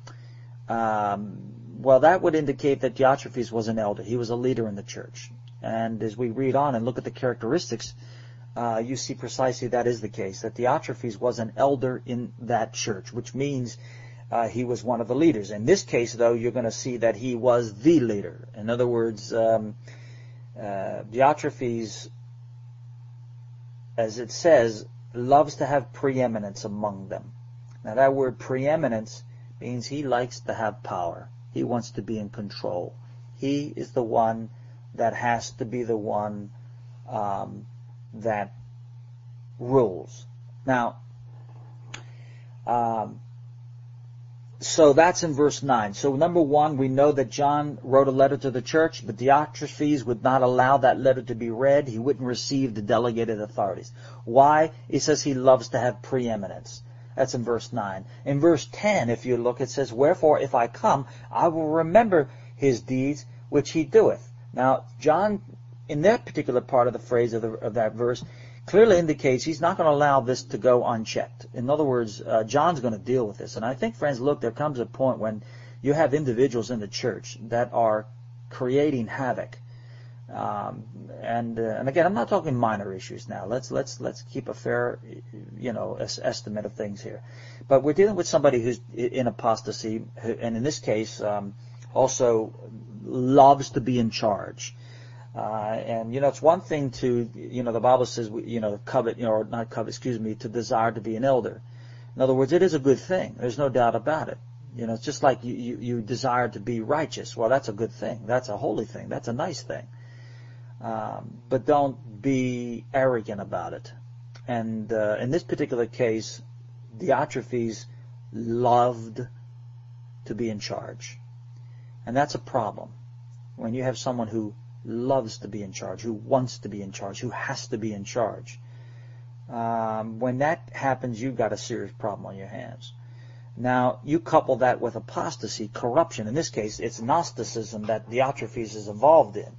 Speaker 1: Well, that would indicate that Diotrephes was an elder. He was a leader in the church. And as we read on and look at the characteristics, you see precisely that is the case, that Diotrephes was an elder in that church, which means he was one of the leaders. In this case, though, you're going to see that he was the leader. In other words, Diotrephes, as it says, loves to have preeminence among them. Now, that word preeminence means he likes to have power. He wants to be in control. He is the one that has to be the one that rules. Now, so that's in verse 9. So number one, we know that John wrote a letter to the church, but Diotrephes would not allow that letter to be read. He wouldn't receive the delegated authorities. Why? He says he loves to have preeminence. That's in verse 9. In verse 10, if you look, it says, "Wherefore, if I come, I will remember his deeds which he doeth." Now, John, in that particular part of the phrase of that verse, clearly indicates he's not going to allow this to go unchecked. In other words, John's going to deal with this. And I think, friends, look, there comes a point when you have individuals in the church that are creating havoc. And again, I'm not talking minor issues now. Let's keep a fair, estimate of things here. But we're dealing with somebody who's in apostasy, and in this case, also loves to be in charge. And it's one thing to, the Bible says, covet, or not covet, to desire to be an elder. In other words, it is a good thing. There's no doubt about it. It's just like you desire to be righteous. Well, that's a good thing. That's a holy thing. That's a nice thing. But don't be arrogant about it. And in this particular case, Diotrephes loved to be in charge. And that's a problem. When you have someone who loves to be in charge, who wants to be in charge, who has to be in charge. When that happens, you've got a serious problem on your hands. Now, you couple that with apostasy, corruption. In this case, it's Gnosticism that Diotrephes is involved in.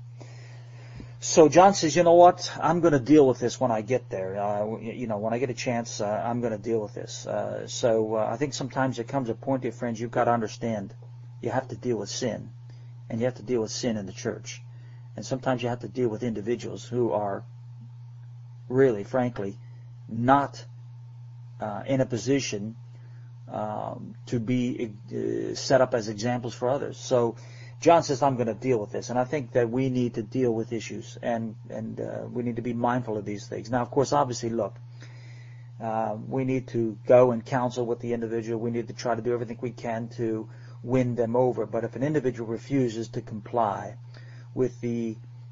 Speaker 1: So John says, you know what, I'm going to deal with this when I get there. When I get a chance, I'm going to deal with this. So I think sometimes there comes a point, dear friends, you've got to understand you have to deal with sin. And you have to deal with sin in the church. And sometimes you have to deal with individuals who are really, frankly, not in a position to be set up as examples for others. So John says, I'm going to deal with this. And I think that we need to deal with issues, and we need to be mindful of these things. Now, of course, obviously, look, we need to go and counsel with the individual. We need to try to do everything we can to win them over. But if an individual refuses to comply with the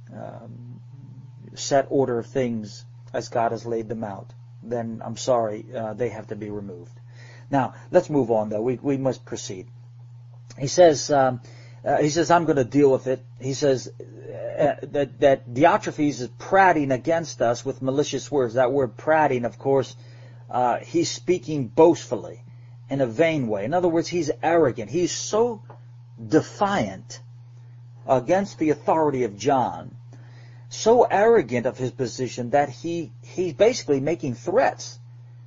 Speaker 1: set order of things as God has laid them out, then I'm sorry, they have to be removed. Now, let's move on, though. We must proceed. He says, I'm going to deal with it. He says that Diotrephes is prating against us with malicious words. That word prating, of course, he's speaking boastfully in a vain way. In other words, he's arrogant. He's so defiant against the authority of John, so arrogant of his position that he's basically making threats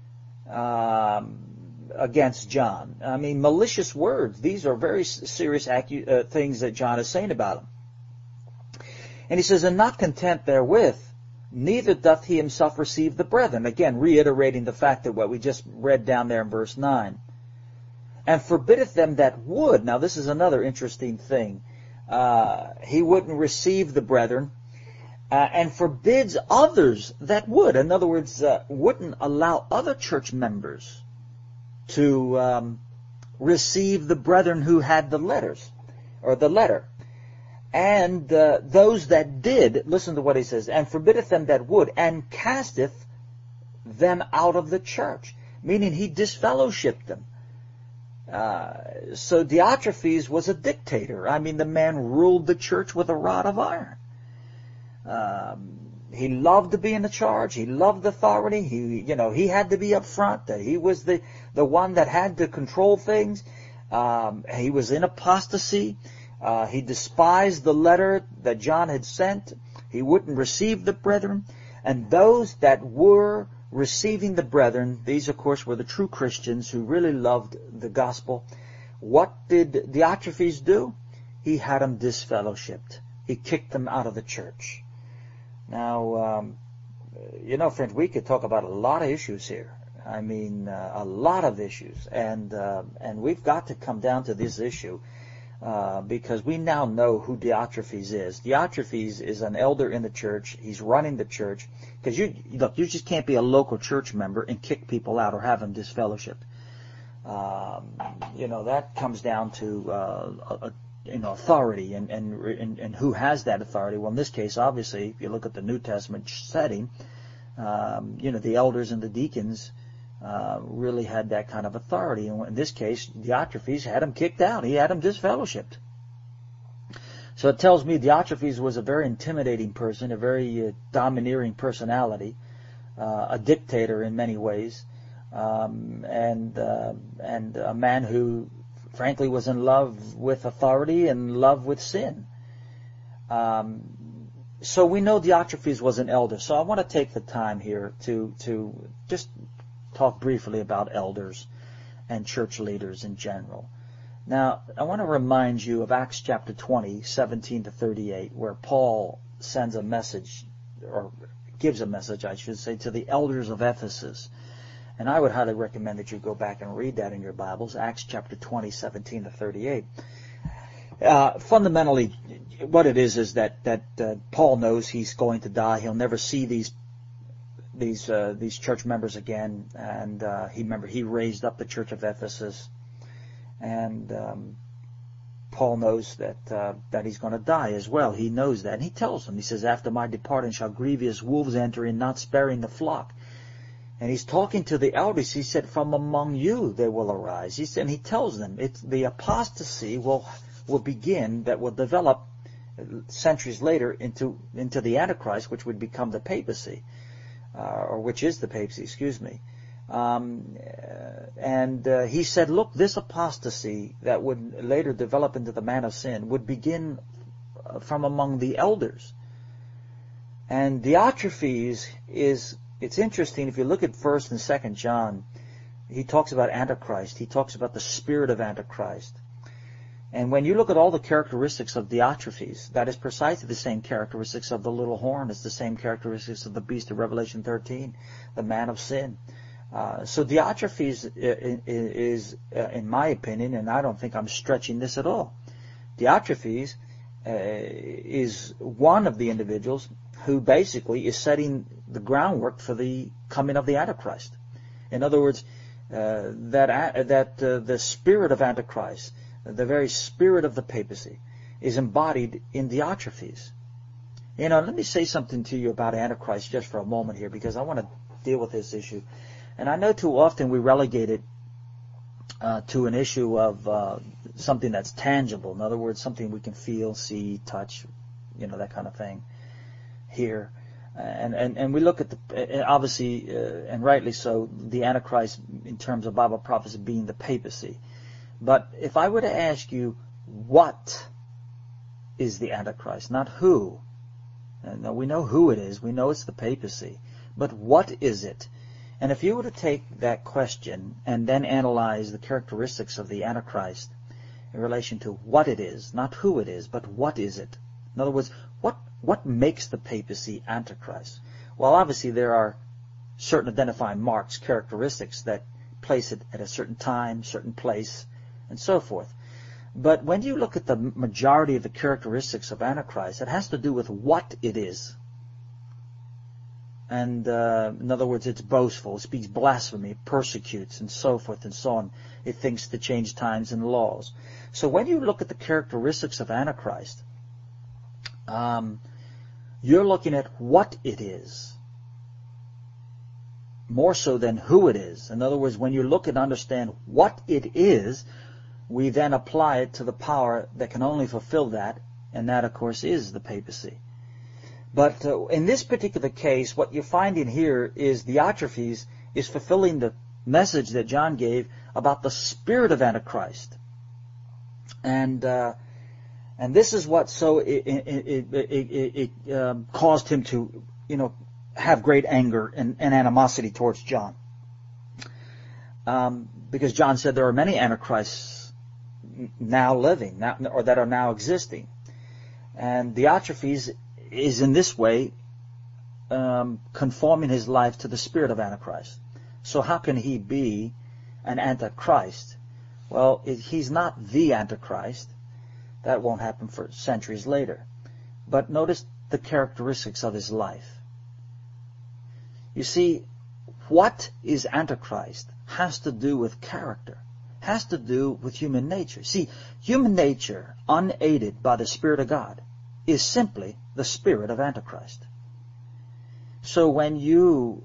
Speaker 1: against John. I mean, malicious words. These are very serious things that John is saying about him. And he says, and not content therewith, neither doth he himself receive the brethren. Again, reiterating the fact that what we just read down there in verse 9. And forbiddeth them that would. Now, this is another interesting thing. He wouldn't receive the brethren, and forbids others that would. In other words, wouldn't allow other church members to receive the brethren who had the letters, or the letter. And those that did, listen to what he says, and forbiddeth them that would, and casteth them out of the church. Meaning he disfellowshipped them. So Diotrephes was a dictator. I mean, the man ruled the church with a rod of iron. He loved to be in the charge. He loved authority. He had to be up front. That he was the one that had to control things. He was in apostasy. He despised the letter that John had sent. He wouldn't receive the brethren. And those that were receiving the brethren, these, of course, were the true Christians who really loved the gospel. What did Diotrephes do? He had them disfellowshipped. He kicked them out of the church. Now, friends, we could talk about a lot of issues here. I mean, a lot of issues. And we've got to come down to this issue because we now know who Diotrephes is. Diotrephes is an elder in the church. He's running the church. Because you just can't be a local church member and kick people out or have them disfellowshipped. That comes down to authority and who has that authority. Well, in this case, obviously, if you look at the New Testament setting, the elders and the deacons really had that kind of authority. And in this case, Diotrephes had him kicked out. He had him disfellowshipped. So it tells me Diotrephes was a very intimidating person, a very domineering personality, a dictator in many ways. and a man who, frankly, was in love with authority and in love with sin. So we know Diotrephes was an elder. So I want to take the time here to just talk briefly about elders and church leaders in general. Now, I want to remind you of Acts chapter 20, 17 to 38, where Paul sends a message, or gives a message, I should say, to the elders of Ephesus. And I would highly recommend that you go back and read that in your Bibles, Acts chapter 20, 17 to 38. Fundamentally, what it is that Paul knows he's going to die. He'll never see these church members again. And he raised up the church of Ephesus. And Paul knows that he's going to die as well. He knows that. And he tells them, he says, after my departing shall grievous wolves enter in, not sparing the flock. And he's talking to the elders. He said, from among you they will arise. He said, and he tells them, it's the apostasy will begin, that will develop centuries later into the Antichrist, which would become the papacy, or which is the papacy, excuse me. He said, look, this apostasy that would later develop into the man of sin would begin from among the elders. And Diotrephes it's interesting, if you look at 1st and 2nd John, he talks about Antichrist. He talks about the spirit of Antichrist. And when you look at all the characteristics of Diotrephes, that is precisely the same characteristics of the little horn. It's the same characteristics of the beast of Revelation 13, the man of sin. So Diotrephes is, in my opinion, and I don't think I'm stretching this at all, Diotrephes is one of the individuals who basically is setting the groundwork for the coming of the Antichrist. In other words, the spirit of Antichrist, the very spirit of the papacy, is embodied in Diotrephes. You know, let me say something to you about Antichrist just for a moment here, because I want to deal with this issue. And I know too often we relegate it to an issue of something that's tangible. In other words, something we can feel, see, touch, that kind of thing here. And we look at obviously, and rightly so, the Antichrist in terms of Bible prophecy being the papacy. But if I were to ask you, what is the Antichrist? Not who. Now, we know who it is. We know it's the papacy. But what is it? And if you were to take that question and then analyze the characteristics of the Antichrist in relation to what it is, not who it is, but what is it? In other words, what makes the papacy Antichrist? Well, obviously there are certain identifying marks, characteristics that place it at a certain time, certain place, and so forth. But when you look at the majority of the characteristics of Antichrist, it has to do with what it is. And in other words, it's boastful, it speaks blasphemy, it persecutes, and so forth and so on. It thinks to change times and laws. So when you look at the characteristics of Antichrist, you're looking at what it is, more so than who it is. In other words, when you look and understand what it is, we then apply it to the power that can only fulfill that, and that, of course, is the papacy. But in this particular case, what you're finding here is Diotrephes is fulfilling the message that John gave about the spirit of Antichrist. And this is what it caused him to, have great anger and animosity towards John. Because John said there are many Antichrists now living, or that are now existing. And Diotrephes is in this way conforming his life to the spirit of Antichrist. So how can he be an Antichrist? Well, he's not the Antichrist. That won't happen for centuries later. But notice the characteristics of his life. You see, what is Antichrist has to do with character, has to do with human nature. See, human nature, unaided by the Spirit of God, is simply the spirit of Antichrist. So when you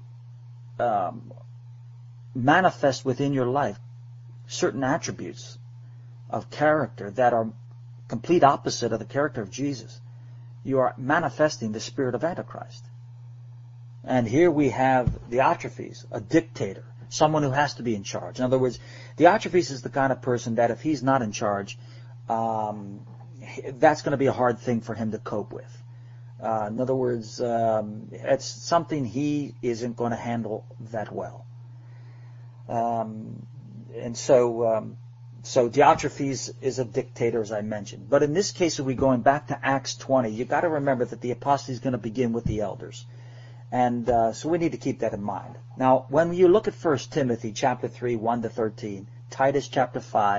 Speaker 1: manifest within your life certain attributes of character that are complete opposite of the character of Jesus, you are manifesting the spirit of Antichrist. And here we have Diotrephes, a dictator, someone who has to be in charge. In other words, Diotrephes is the kind of person that if he's not in charge, that's going to be a hard thing for him to cope with. In other words, it's something he isn't going to handle that well. And so Diotrephes is a dictator, as I mentioned. But in this case, if we're going back to Acts 20, you've got to remember that the apostasy is going to begin with the elders. And so we need to keep that in mind. Now, when you look at 1 Timothy chapter 3, 1 to 13, Titus chapter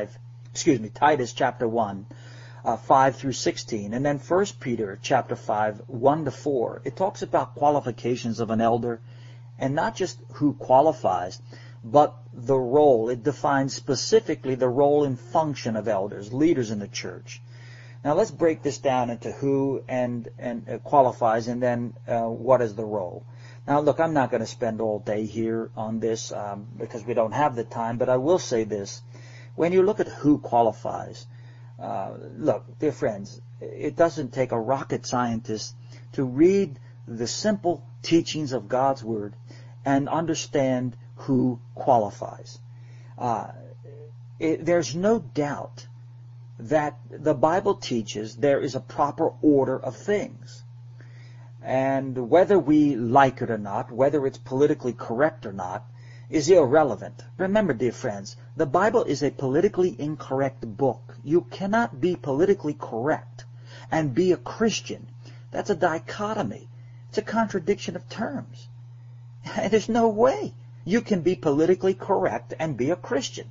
Speaker 1: 1, 5 through 16, and then 1 Peter chapter 5, 1 to 4, it talks about qualifications of an elder, and not just who qualifies, but the role. It defines specifically the role and function of elders, leaders in the church. Now let's break this down into who and qualifies, and then what is the role. Now look, I'm not going to spend all day here on this because we don't have the time, but I will say this. When you look at who qualifies, look, dear friends, it doesn't take a rocket scientist to read the simple teachings of God's Word and understand who qualifies. There's no doubt that the Bible teaches there is a proper order of things. And whether we like it or not, whether it's politically correct or not, is irrelevant. Remember, dear friends, the Bible is a politically incorrect book. You cannot be politically correct and be a Christian. That's a dichotomy. It's a contradiction of terms. And there's no way you can be politically correct and be a Christian.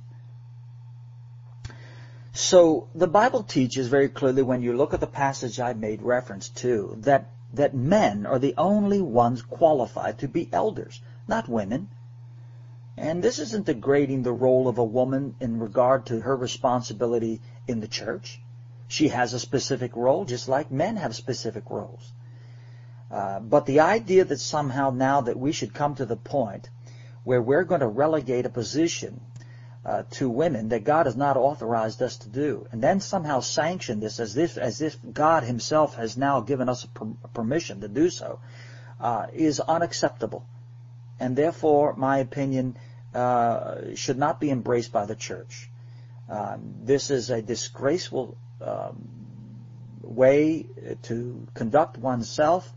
Speaker 1: So the Bible teaches very clearly, when you look at the passage I made reference to, that men are the only ones qualified to be elders, not women. And this isn't degrading the role of a woman in regard to her responsibility in the church. She has a specific role, just like men have specific roles. But the idea that somehow now that we should come to the point where we're going to relegate a position to women that God has not authorized us to do, and then somehow sanction this as if God Himself has now given us permission to do so, is unacceptable. And therefore, my opinion, should not be embraced by the church. This is a disgraceful way to conduct oneself,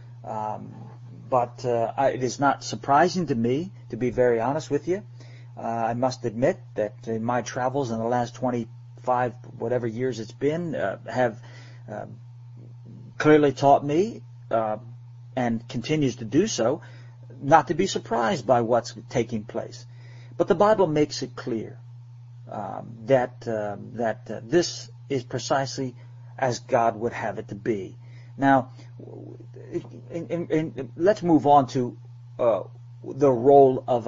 Speaker 1: but it is not surprising to me, to be very honest with you. I must admit that in my travels in the last 25, whatever years it's been, have clearly taught me, and continues to do so, not to be surprised by what's taking place. But the Bible makes it clear that this is precisely as God would have it to be. Now, let's move on to the role of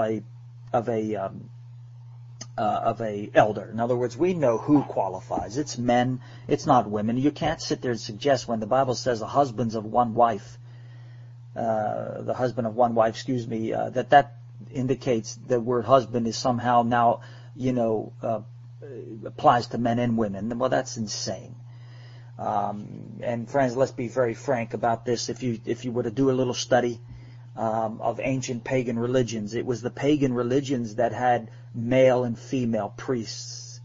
Speaker 1: a elder. In other words, we know who qualifies. It's men. It's not women. You can't sit there and suggest when the Bible says the husband of one wife, that indicates the word husband is somehow now, applies to men and women. Well, that's insane. And friends, let's be very frank about this. If you were to do a little study of ancient pagan religions, it was the pagan religions that had male and female priests.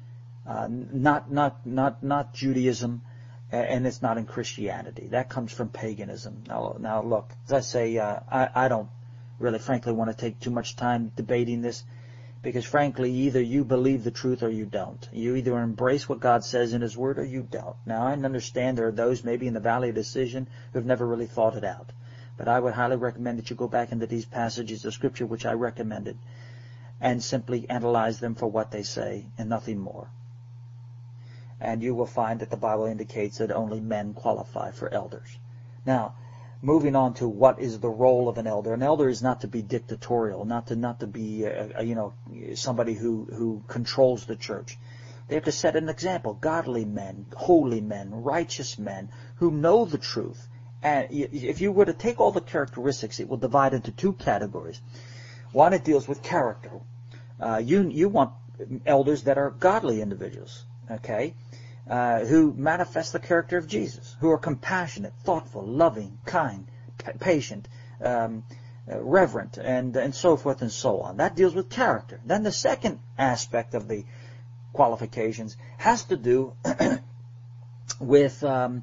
Speaker 1: Not Judaism, and it's not in Christianity. That comes from paganism. Now look, as I say, I don't really, frankly, want to take too much time debating this, because frankly, either you believe the truth or you don't. You either embrace what God says in His Word or you don't. Now, I understand there are those maybe in the Valley of Decision who have never really thought it out. But I would highly recommend that you go back into these passages of Scripture which I recommended and simply analyze them for what they say and nothing more. And you will find that the Bible indicates that only men qualify for elders. Now, moving on to what is the role of an elder. An elder is not to be dictatorial, not to be somebody who controls the church. They have to set an example. Godly men, holy men, righteous men who know the truth. And if you were to take all the characteristics, it will divide into two categories. One, it deals with character. You want elders that are godly individuals, okay, who manifest the character of Jesus, who are compassionate, thoughtful, loving, kind, patient, reverent, and so forth and so on. That deals with character. Then the second aspect of the qualifications has to do with the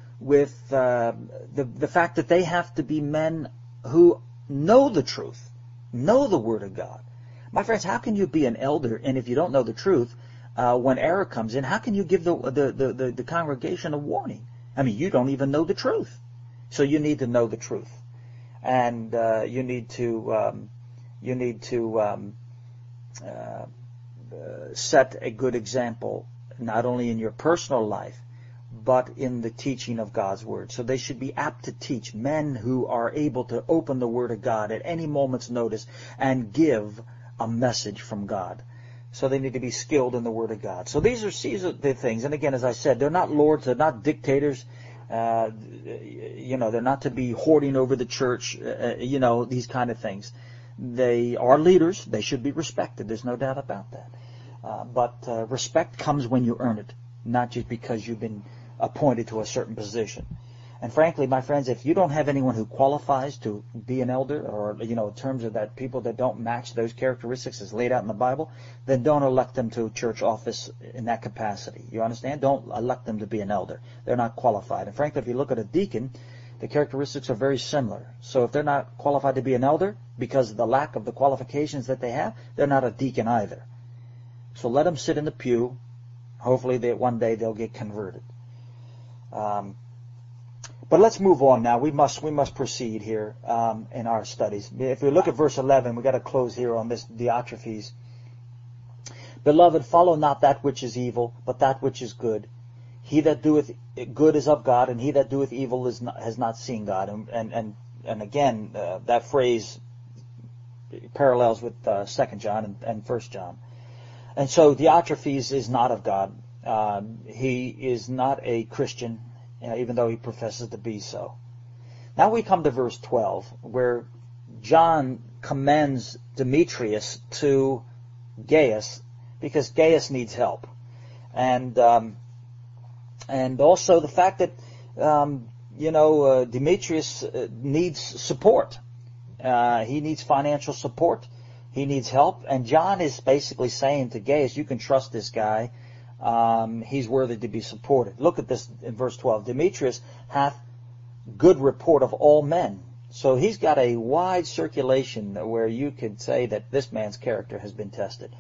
Speaker 1: fact that they have to be men who know the truth, know the Word of God. My friends, how can you be an elder, and if you don't know the truth, when error comes in, how can you give the congregation a warning? I mean, you don't even know the truth. So you need to know the truth, and you need to set a good example, not only in your personal life, but in the teaching of God's Word. So they should be apt to teach, men who are able to open the Word of God at any moment's notice and give a message from God. So they need to be skilled in the Word of God. So these are the things. And again, as I said, they're not lords, they're not dictators. They're not to be hoarding over the church, these kind of things. They are leaders. They should be respected. There's no doubt about that. But respect comes when you earn it, not just because you've been appointed to a certain position. And frankly, my friends, if you don't have anyone who qualifies to be an elder, or, in terms of that, people that don't match those characteristics as laid out in the Bible, then don't elect them to a church office in that capacity. You understand? Don't elect them to be an elder. They're not qualified. And frankly, if you look at a deacon, the characteristics are very similar. So if they're not qualified to be an elder because of the lack of the qualifications that they have, they're not a deacon either. So let them sit in the pew. Hopefully one day they'll get converted. But let's move on now. We must proceed here in our studies. If we look at verse 11, we've got to close here on this Diotrephes. Beloved, follow not that which is evil, but that which is good. He that doeth good is of God, and he that doeth evil has not seen God. And again, that phrase parallels with 2 John and 1 John. And so Diotrephes is not of God. He is not a Christian, even though he professes to be so. Now we come to verse 12, where John commends Demetrius to Gaius, because Gaius needs help. And also the fact that, Demetrius needs support. He needs financial support. He needs help. And John is basically saying to Gaius, you can trust this guy. He's worthy to be supported. Look at this in verse 12. Demetrius hath good report of all men. So he's got a wide circulation where you could say that this man's character has been tested.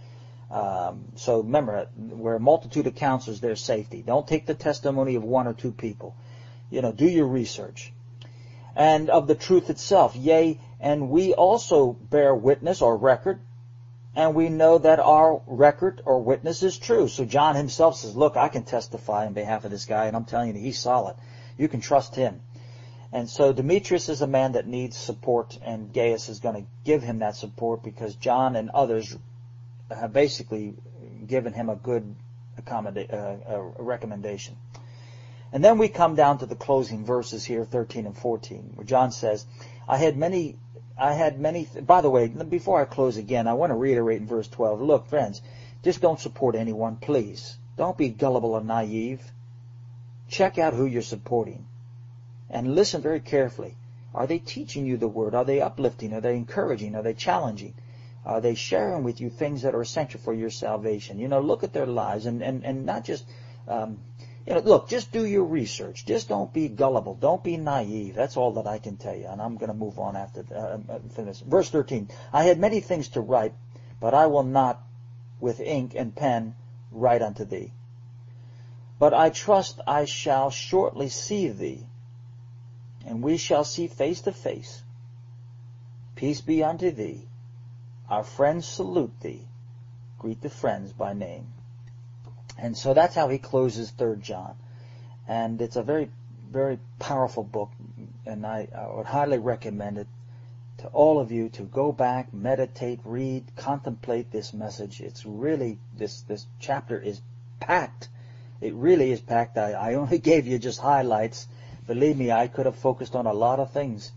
Speaker 1: So remember, where a multitude of counselors, there's safety. Don't take the testimony of one or two people. Do your research. And of the truth itself, yea, and we also bear witness or record, and we know that our record or witness is true. So John himself says, look, I can testify on behalf of this guy, and I'm telling you, he's solid. You can trust him. And so Demetrius is a man that needs support, and Gaius is going to give him that support because John and others have basically given him a good recommendation. And then we come down to the closing verses here, 13 and 14, where John says, I had many, by the way, before I close again, I want to reiterate in verse 12, look, friends, just don't support anyone, please. Don't be gullible or naive. Check out who you're supporting. And listen very carefully. Are they teaching you the Word? Are they uplifting? Are they encouraging? Are they challenging? Are they sharing with you things that are essential for your salvation? Look at their lives and not just, look, just do your research. Just don't be gullible. Don't be naive. That's all that I can tell you. And I'm going to move on after this. Verse 13. I had many things to write, but I will not with ink and pen write unto thee. But I trust I shall shortly see thee, and we shall see face to face. Peace be unto thee. Our friends salute thee. Greet the friends by name. And so that's how he closes 3 John. And it's a very, very powerful book, and I would highly recommend it to all of you to go back, meditate, read, contemplate this message. It's really, this chapter is packed. It really is packed. I only gave you just highlights. Believe me, I could have focused on a lot of things.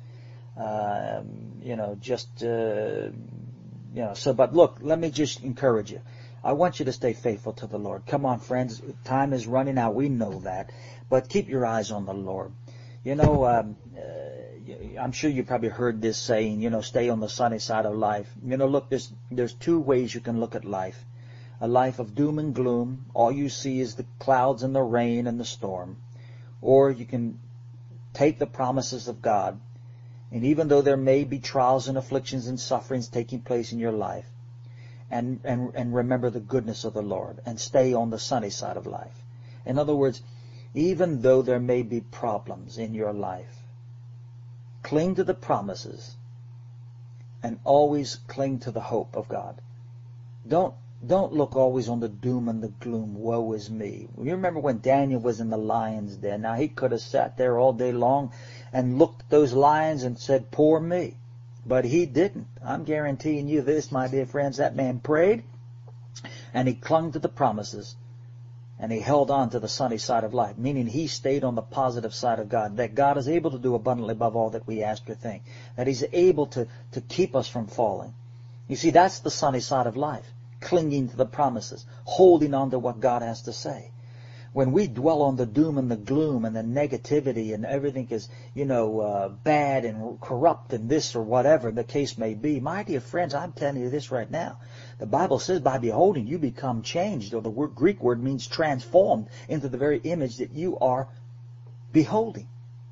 Speaker 1: But look, let me just encourage you. I want you to stay faithful to the Lord. Come on, friends. Time is running out. We know that. But keep your eyes on the Lord. I'm sure you probably heard this saying, stay on the sunny side of life. Look, there's two ways you can look at life. A life of doom and gloom. All you see is the clouds and the rain and the storm. Or you can take the promises of God, and even though there may be trials and afflictions and sufferings taking place in your life, and remember the goodness of the Lord, and stay on the sunny side of life. In other words, even though there may be problems in your life, cling to the promises and always cling to the hope of God. Don't look always on the doom and the gloom. Woe is me. You remember when Daniel was in the lion's den? Now, he could have sat there all day long and looked at those lions and said, poor me. But he didn't. I'm guaranteeing you this, my dear friends. That man prayed, and he clung to the promises, and he held on to the sunny side of life, meaning he stayed on the positive side of God, that God is able to do abundantly above all that we ask or think, that He's able to keep us from falling. You see, that's the sunny side of life, clinging to the promises, holding on to what God has to say. When we dwell on the doom and the gloom and the negativity and everything is, bad and corrupt and this or whatever the case may be, my dear friends, I'm telling you this right now. The Bible says by beholding you become changed, or the Greek word means transformed into the very image that you are beholding.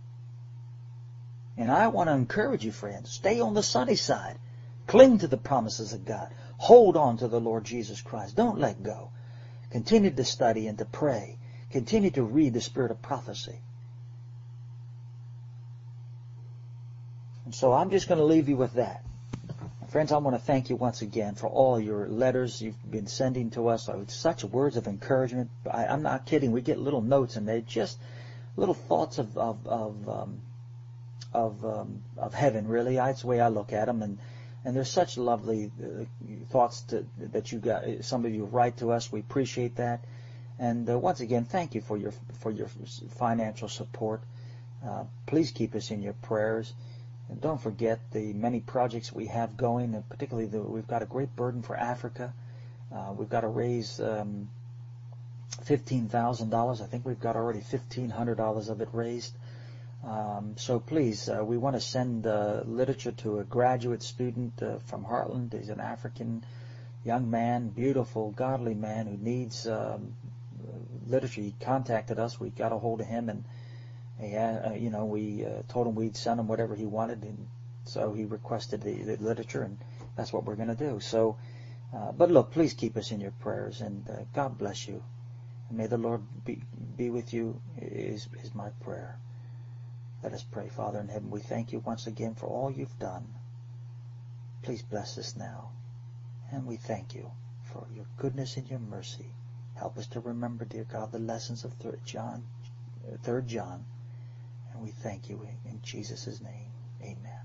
Speaker 1: And I want to encourage you, friends, stay on the sunny side. Cling to the promises of God. Hold on to the Lord Jesus Christ. Don't let go. Continue to study and to pray. Continue to read the spirit of prophecy. And so I'm just going to leave you with that. Friends, I want to thank you once again for all your letters you've been sending to us. Such words of encouragement. I'm not kidding. We get little notes, and they're just little thoughts of heaven, really. That's the way I look at them. And there's such lovely thoughts that you got. Some of you write to us. We appreciate that. And once again, thank you for your financial support. Please keep us in your prayers. And don't forget the many projects we have going, and particularly we've got a great burden for Africa. We've got to raise $15,000. I think we've got already $1,500 of it raised. So please, we want to send literature to a graduate student from Heartland. He's an African young man, beautiful, godly man who needs literature. He contacted us. We got a hold of him, and we told him we'd send him whatever he wanted, and so he requested the literature, and that's what we're going to do. So, but look, please keep us in your prayers, and God bless you. And may the Lord be with you is my prayer. Let us pray. Father in heaven, we thank you once again for all you've done. Please bless us now. And we thank you for your goodness and your mercy. Help us to remember, dear God, the lessons of 3 John. And we thank you in Jesus' name. Amen.